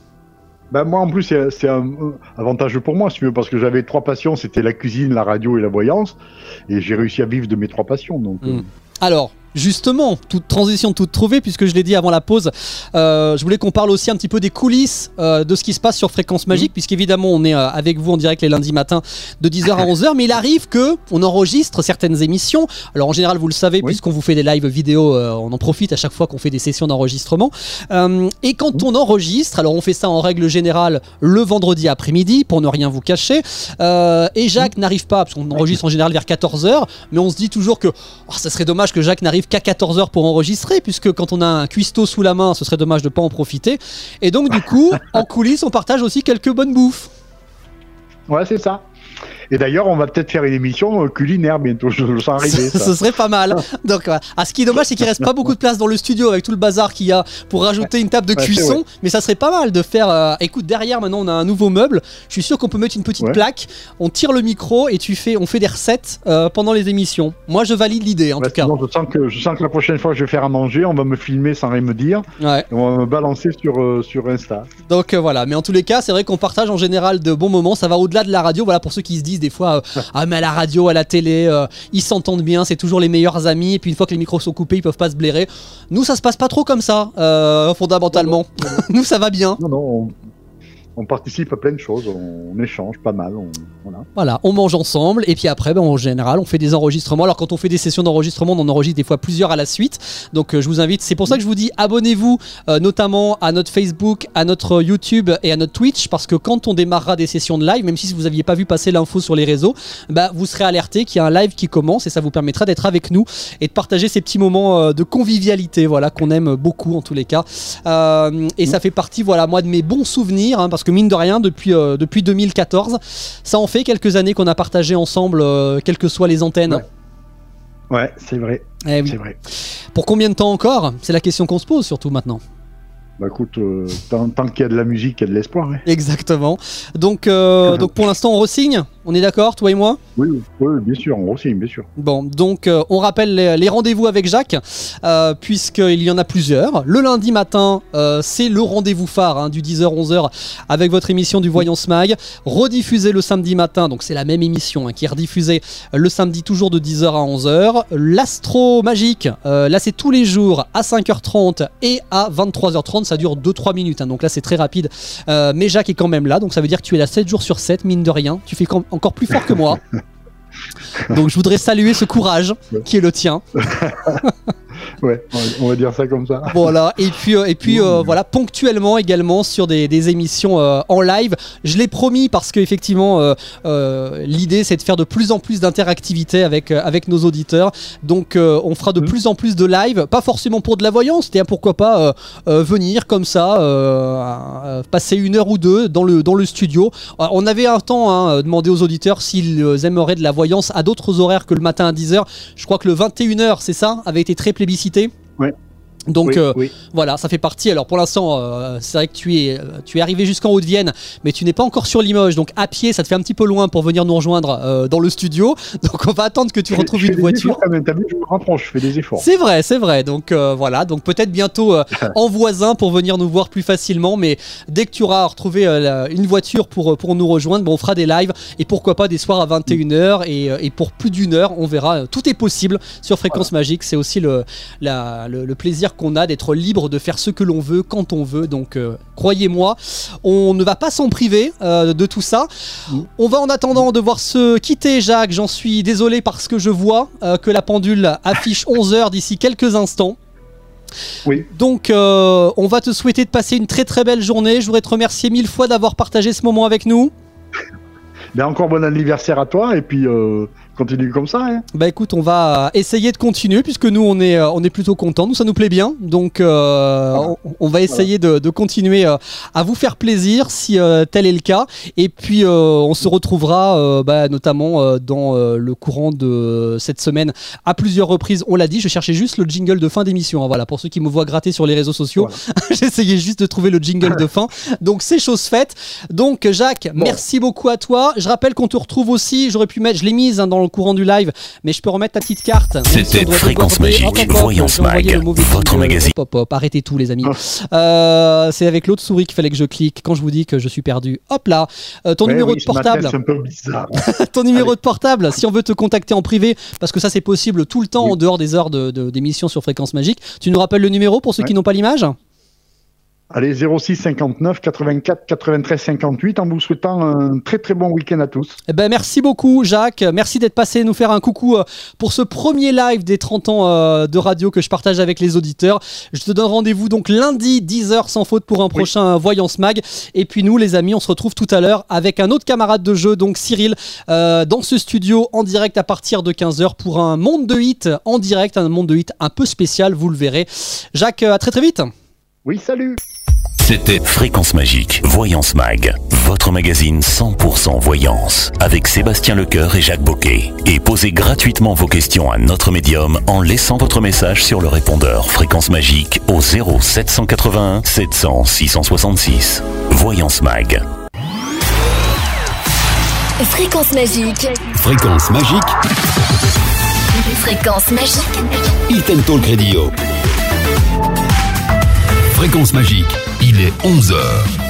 Ben, moi, en plus, c'est c'est un euh, avantage pour moi, si tu veux, parce que j'avais trois passions, c'était la cuisine, la radio et la voyance, et j'ai réussi à vivre de mes trois passions. Donc, euh, Mm. Alors, justement, toute transition toute trouvée, puisque je l'ai dit avant la pause, euh, je voulais qu'on parle aussi un petit peu des coulisses euh, de ce qui se passe sur Fréquence Magique, puisqu'évidemment on est euh, avec vous en direct les lundis matins de dix heures à onze heures, mais il arrive que on enregistre certaines émissions. Alors en général, vous le savez, Oui. puisqu'on vous fait des lives vidéo, euh, on en profite à chaque fois qu'on fait des sessions d'enregistrement. Euh, et quand on enregistre, alors on fait ça en règle générale le vendredi après-midi, pour ne rien vous cacher, euh, et Jacques n'arrive pas, parce qu'on enregistre en général vers quatorze heures, mais on se dit toujours que oh, ça serait dommage que Jacques n'arrive qu'à quatorze heures pour enregistrer, puisque quand on a un cuistot sous la main, ce serait dommage de ne pas en profiter. Et donc du coup, en coulisses, on partage aussi quelques bonnes bouffes. ouais, c'est ça. Et d'ailleurs, on va peut-être faire une émission euh, culinaire bientôt, je le sens arriver. Ce Ça. serait pas mal. Donc, voilà. Ah, ce qui est dommage, c'est qu'il reste pas beaucoup de place dans le studio avec tout le bazar qu'il y a pour rajouter une table de Ouais, c'est cuisson. vrai. Mais ça serait pas mal de faire. euh, Écoute, derrière maintenant, on a un nouveau meuble. Je suis sûr qu'on peut mettre une petite Ouais. plaque. On tire le micro et tu fais, on fait des recettes euh, pendant les émissions. Moi, je valide l'idée, en Ouais, tout cas. sinon, je sens que je sens que la prochaine fois que je vais faire à manger, on va me filmer sans rien me dire, Ouais. et on va me balancer sur euh, sur Insta. Donc euh, voilà, mais en tous les cas, c'est vrai qu'on partage en général de bons moments. Ça va au-delà de la radio. Voilà, pour ceux qui se disent des fois, euh, ah mais à la radio, à la télé, euh, ils s'entendent bien, c'est toujours les meilleurs amis. Et puis une fois que les micros sont coupés, ils peuvent pas se blairer. Nous, ça se passe pas trop comme ça, euh, fondamentalement. Nous, ça va bien. Non, non, on, on participe à plein de choses, on, on échange pas mal, on, voilà. Voilà, on mange ensemble et puis après, ben, en général, on fait des enregistrements. Alors quand on fait des sessions d'enregistrement, on en enregistre des fois plusieurs à la suite. Donc euh, je vous invite, c'est pour ça que je vous dis abonnez-vous euh, notamment à notre Facebook, à notre YouTube et à notre Twitch, parce que quand on démarrera des sessions de live, même si vous n'aviez pas vu passer l'info sur les réseaux, bah, vous serez alerté qu'il y a un live qui commence et ça vous permettra d'être avec nous et de partager ces petits moments euh, de convivialité, voilà, qu'on aime beaucoup en tous les cas. Euh, et ça fait partie, voilà, moi de mes bons souvenirs, hein, parce que mine de rien, depuis, euh, depuis deux mille quatorze, ça en fait quelques années qu'on a partagé ensemble, euh, quelles que soient les antennes. Ouais. Ouais, c'est vrai, Eh oui. c'est vrai. Pour combien de temps encore? C'est la question qu'on se pose surtout maintenant. Bah écoute, euh, tant, tant qu'il y a de la musique, il y a de l'espoir. Hein. Exactement. Donc, euh, donc pour l'instant, on re-signe. On est d'accord, toi et moi? Oui, oui, oui, bien sûr, on aussi, bien sûr. Bon, donc euh, on rappelle les, les rendez-vous avec Jacques, euh, puisqu'il y en a plusieurs. Le lundi matin, euh, c'est le rendez-vous phare hein, du dix heures onze heures avec votre émission du Voyance Mag. Rediffusé le samedi matin, donc c'est la même émission hein, qui est rediffusée le samedi toujours de dix heures à onze heures. L'Astro Magique, euh, là c'est tous les jours à cinq heures trente et à vingt-trois heures trente. Ça dure deux trois minutes, hein, donc là c'est très rapide. Euh, mais Jacques est quand même là, donc ça veut dire que tu es là sept jours sur sept, mine de rien. Tu fais quand- encore plus fort que moi. Donc je voudrais saluer ce courage qui est le tien. Ouais, on va dire ça comme ça. Voilà, et puis, euh, et puis euh, voilà, ponctuellement également sur des, des émissions euh, en live. Je l'ai promis parce qu'effectivement, euh, euh, l'idée c'est de faire de plus en plus d'interactivité avec, euh, avec nos auditeurs. Donc euh, on fera de mmh. plus en plus de live, pas forcément pour de la voyance, c'est-à-dire pourquoi pas euh, euh, venir comme ça, euh, euh, passer une heure ou deux dans le, dans le studio. Euh, on avait un temps hein, demandé aux auditeurs s'ils aimeraient de la voyance à d'autres horaires que le matin à dix heures. Je crois que le vingt et une heures, c'est ça, avait été très plébiscité. Ouais. Donc oui, euh, oui. voilà, ça fait partie. Alors pour l'instant, euh, c'est vrai que tu es, tu es arrivé jusqu'en Haute-Vienne, mais tu n'es pas encore sur Limoges. Donc à pied, ça te fait un petit peu loin pour venir nous rejoindre euh, dans le studio. Donc on va attendre que tu je, retrouves je une voiture. Efforts, quand même. T'as vu, je me rapproche, je fais des efforts. C'est vrai, c'est vrai. Donc euh, voilà, donc peut-être bientôt euh, en voisin pour venir nous voir plus facilement. Mais dès que tu auras retrouvé euh, une voiture pour pour nous rejoindre, bon, on fera des lives et pourquoi pas des soirs à vingt et une heures et, et pour plus d'une heure, on verra. Tout est possible sur Fréquence voilà. Magique. C'est aussi le, la, le le plaisir qu'on a d'être libre de faire ce que l'on veut quand on veut. Donc euh, croyez-moi, on ne va pas s'en priver euh, de tout ça. Mmh. On va en attendant devoir se quitter, Jacques. J'en suis désolé parce que je vois euh, que la pendule affiche onze heures d'ici quelques instants. Oui. Donc euh, on va te souhaiter de passer une très très belle journée. Je voudrais te remercier mille fois d'avoir partagé ce moment avec nous. Ben encore bon anniversaire à toi et puis euh, continue comme ça. Hein. Bah écoute, on va essayer de continuer puisque nous on est on est plutôt contents, nous ça nous plaît bien, donc euh, voilà. on, on va essayer voilà. de, de continuer euh, à vous faire plaisir si euh, tel est le cas. Et puis euh, on se retrouvera euh, bah, notamment euh, dans euh, le courant de cette semaine à plusieurs reprises. On l'a dit, je cherchais juste le jingle de fin d'émission. Hein, voilà, pour ceux qui me voient gratter sur les réseaux sociaux, voilà. J'essayais juste de trouver le jingle de fin. Donc c'est chose faite. Donc Jacques, bon. merci beaucoup à toi. Je rappelle qu'on te retrouve aussi, j'aurais pu mettre, je l'ai mise hein, dans le courant du live, mais je peux remettre ta petite carte. C'était Fréquence Magique, Voyance Mag, votre magazine. Hop, hop, arrêtez tout les amis. euh, c'est avec l'autre souris qu'il fallait que je clique quand je vous dis que je suis perdu. Hop là, euh, ton ouais, numéro oui, de portable. C'est un peu bizarre. ton numéro Allez. de portable, si on veut te contacter en privé, parce que ça c'est possible tout le temps oui. en dehors des heures de, de, d'émission sur Fréquence Magique. Tu nous rappelles le numéro pour ceux ouais. qui n'ont pas l'image ? Allez, zéro six cinquante-neuf quatre-vingt-quatre quatre-vingt-treize cinquante-huit en vous souhaitant un très très bon week-end à tous. Eh ben, merci beaucoup Jacques, merci d'être passé nous faire un coucou pour ce premier live des trente ans de radio que je partage avec les auditeurs. Je te donne rendez-vous donc lundi dix heures sans faute pour un prochain oui. Voyance Mag. Et puis nous les amis, on se retrouve tout à l'heure avec un autre camarade de jeu, donc Cyril, euh, dans ce studio en direct à partir de quinze heures pour un monde de hits en direct, un monde de hits un peu spécial, vous le verrez. Jacques, à très très vite. Oui, salut. C'était Fréquence Magique, Voyance Mag, votre magazine cent pour cent voyance, avec Sébastien Lecoeur et Jacques Boquet. Et posez gratuitement vos questions à notre médium en laissant votre message sur le répondeur Fréquence Magique au zéro sept cent quatre-vingt-un sept cents six cent soixante-six. Voyance Mag. Fréquence Magique. Fréquence Magique. Fréquence Magique. Hit and Talk Radio. Fréquence Magique, il est onze heures.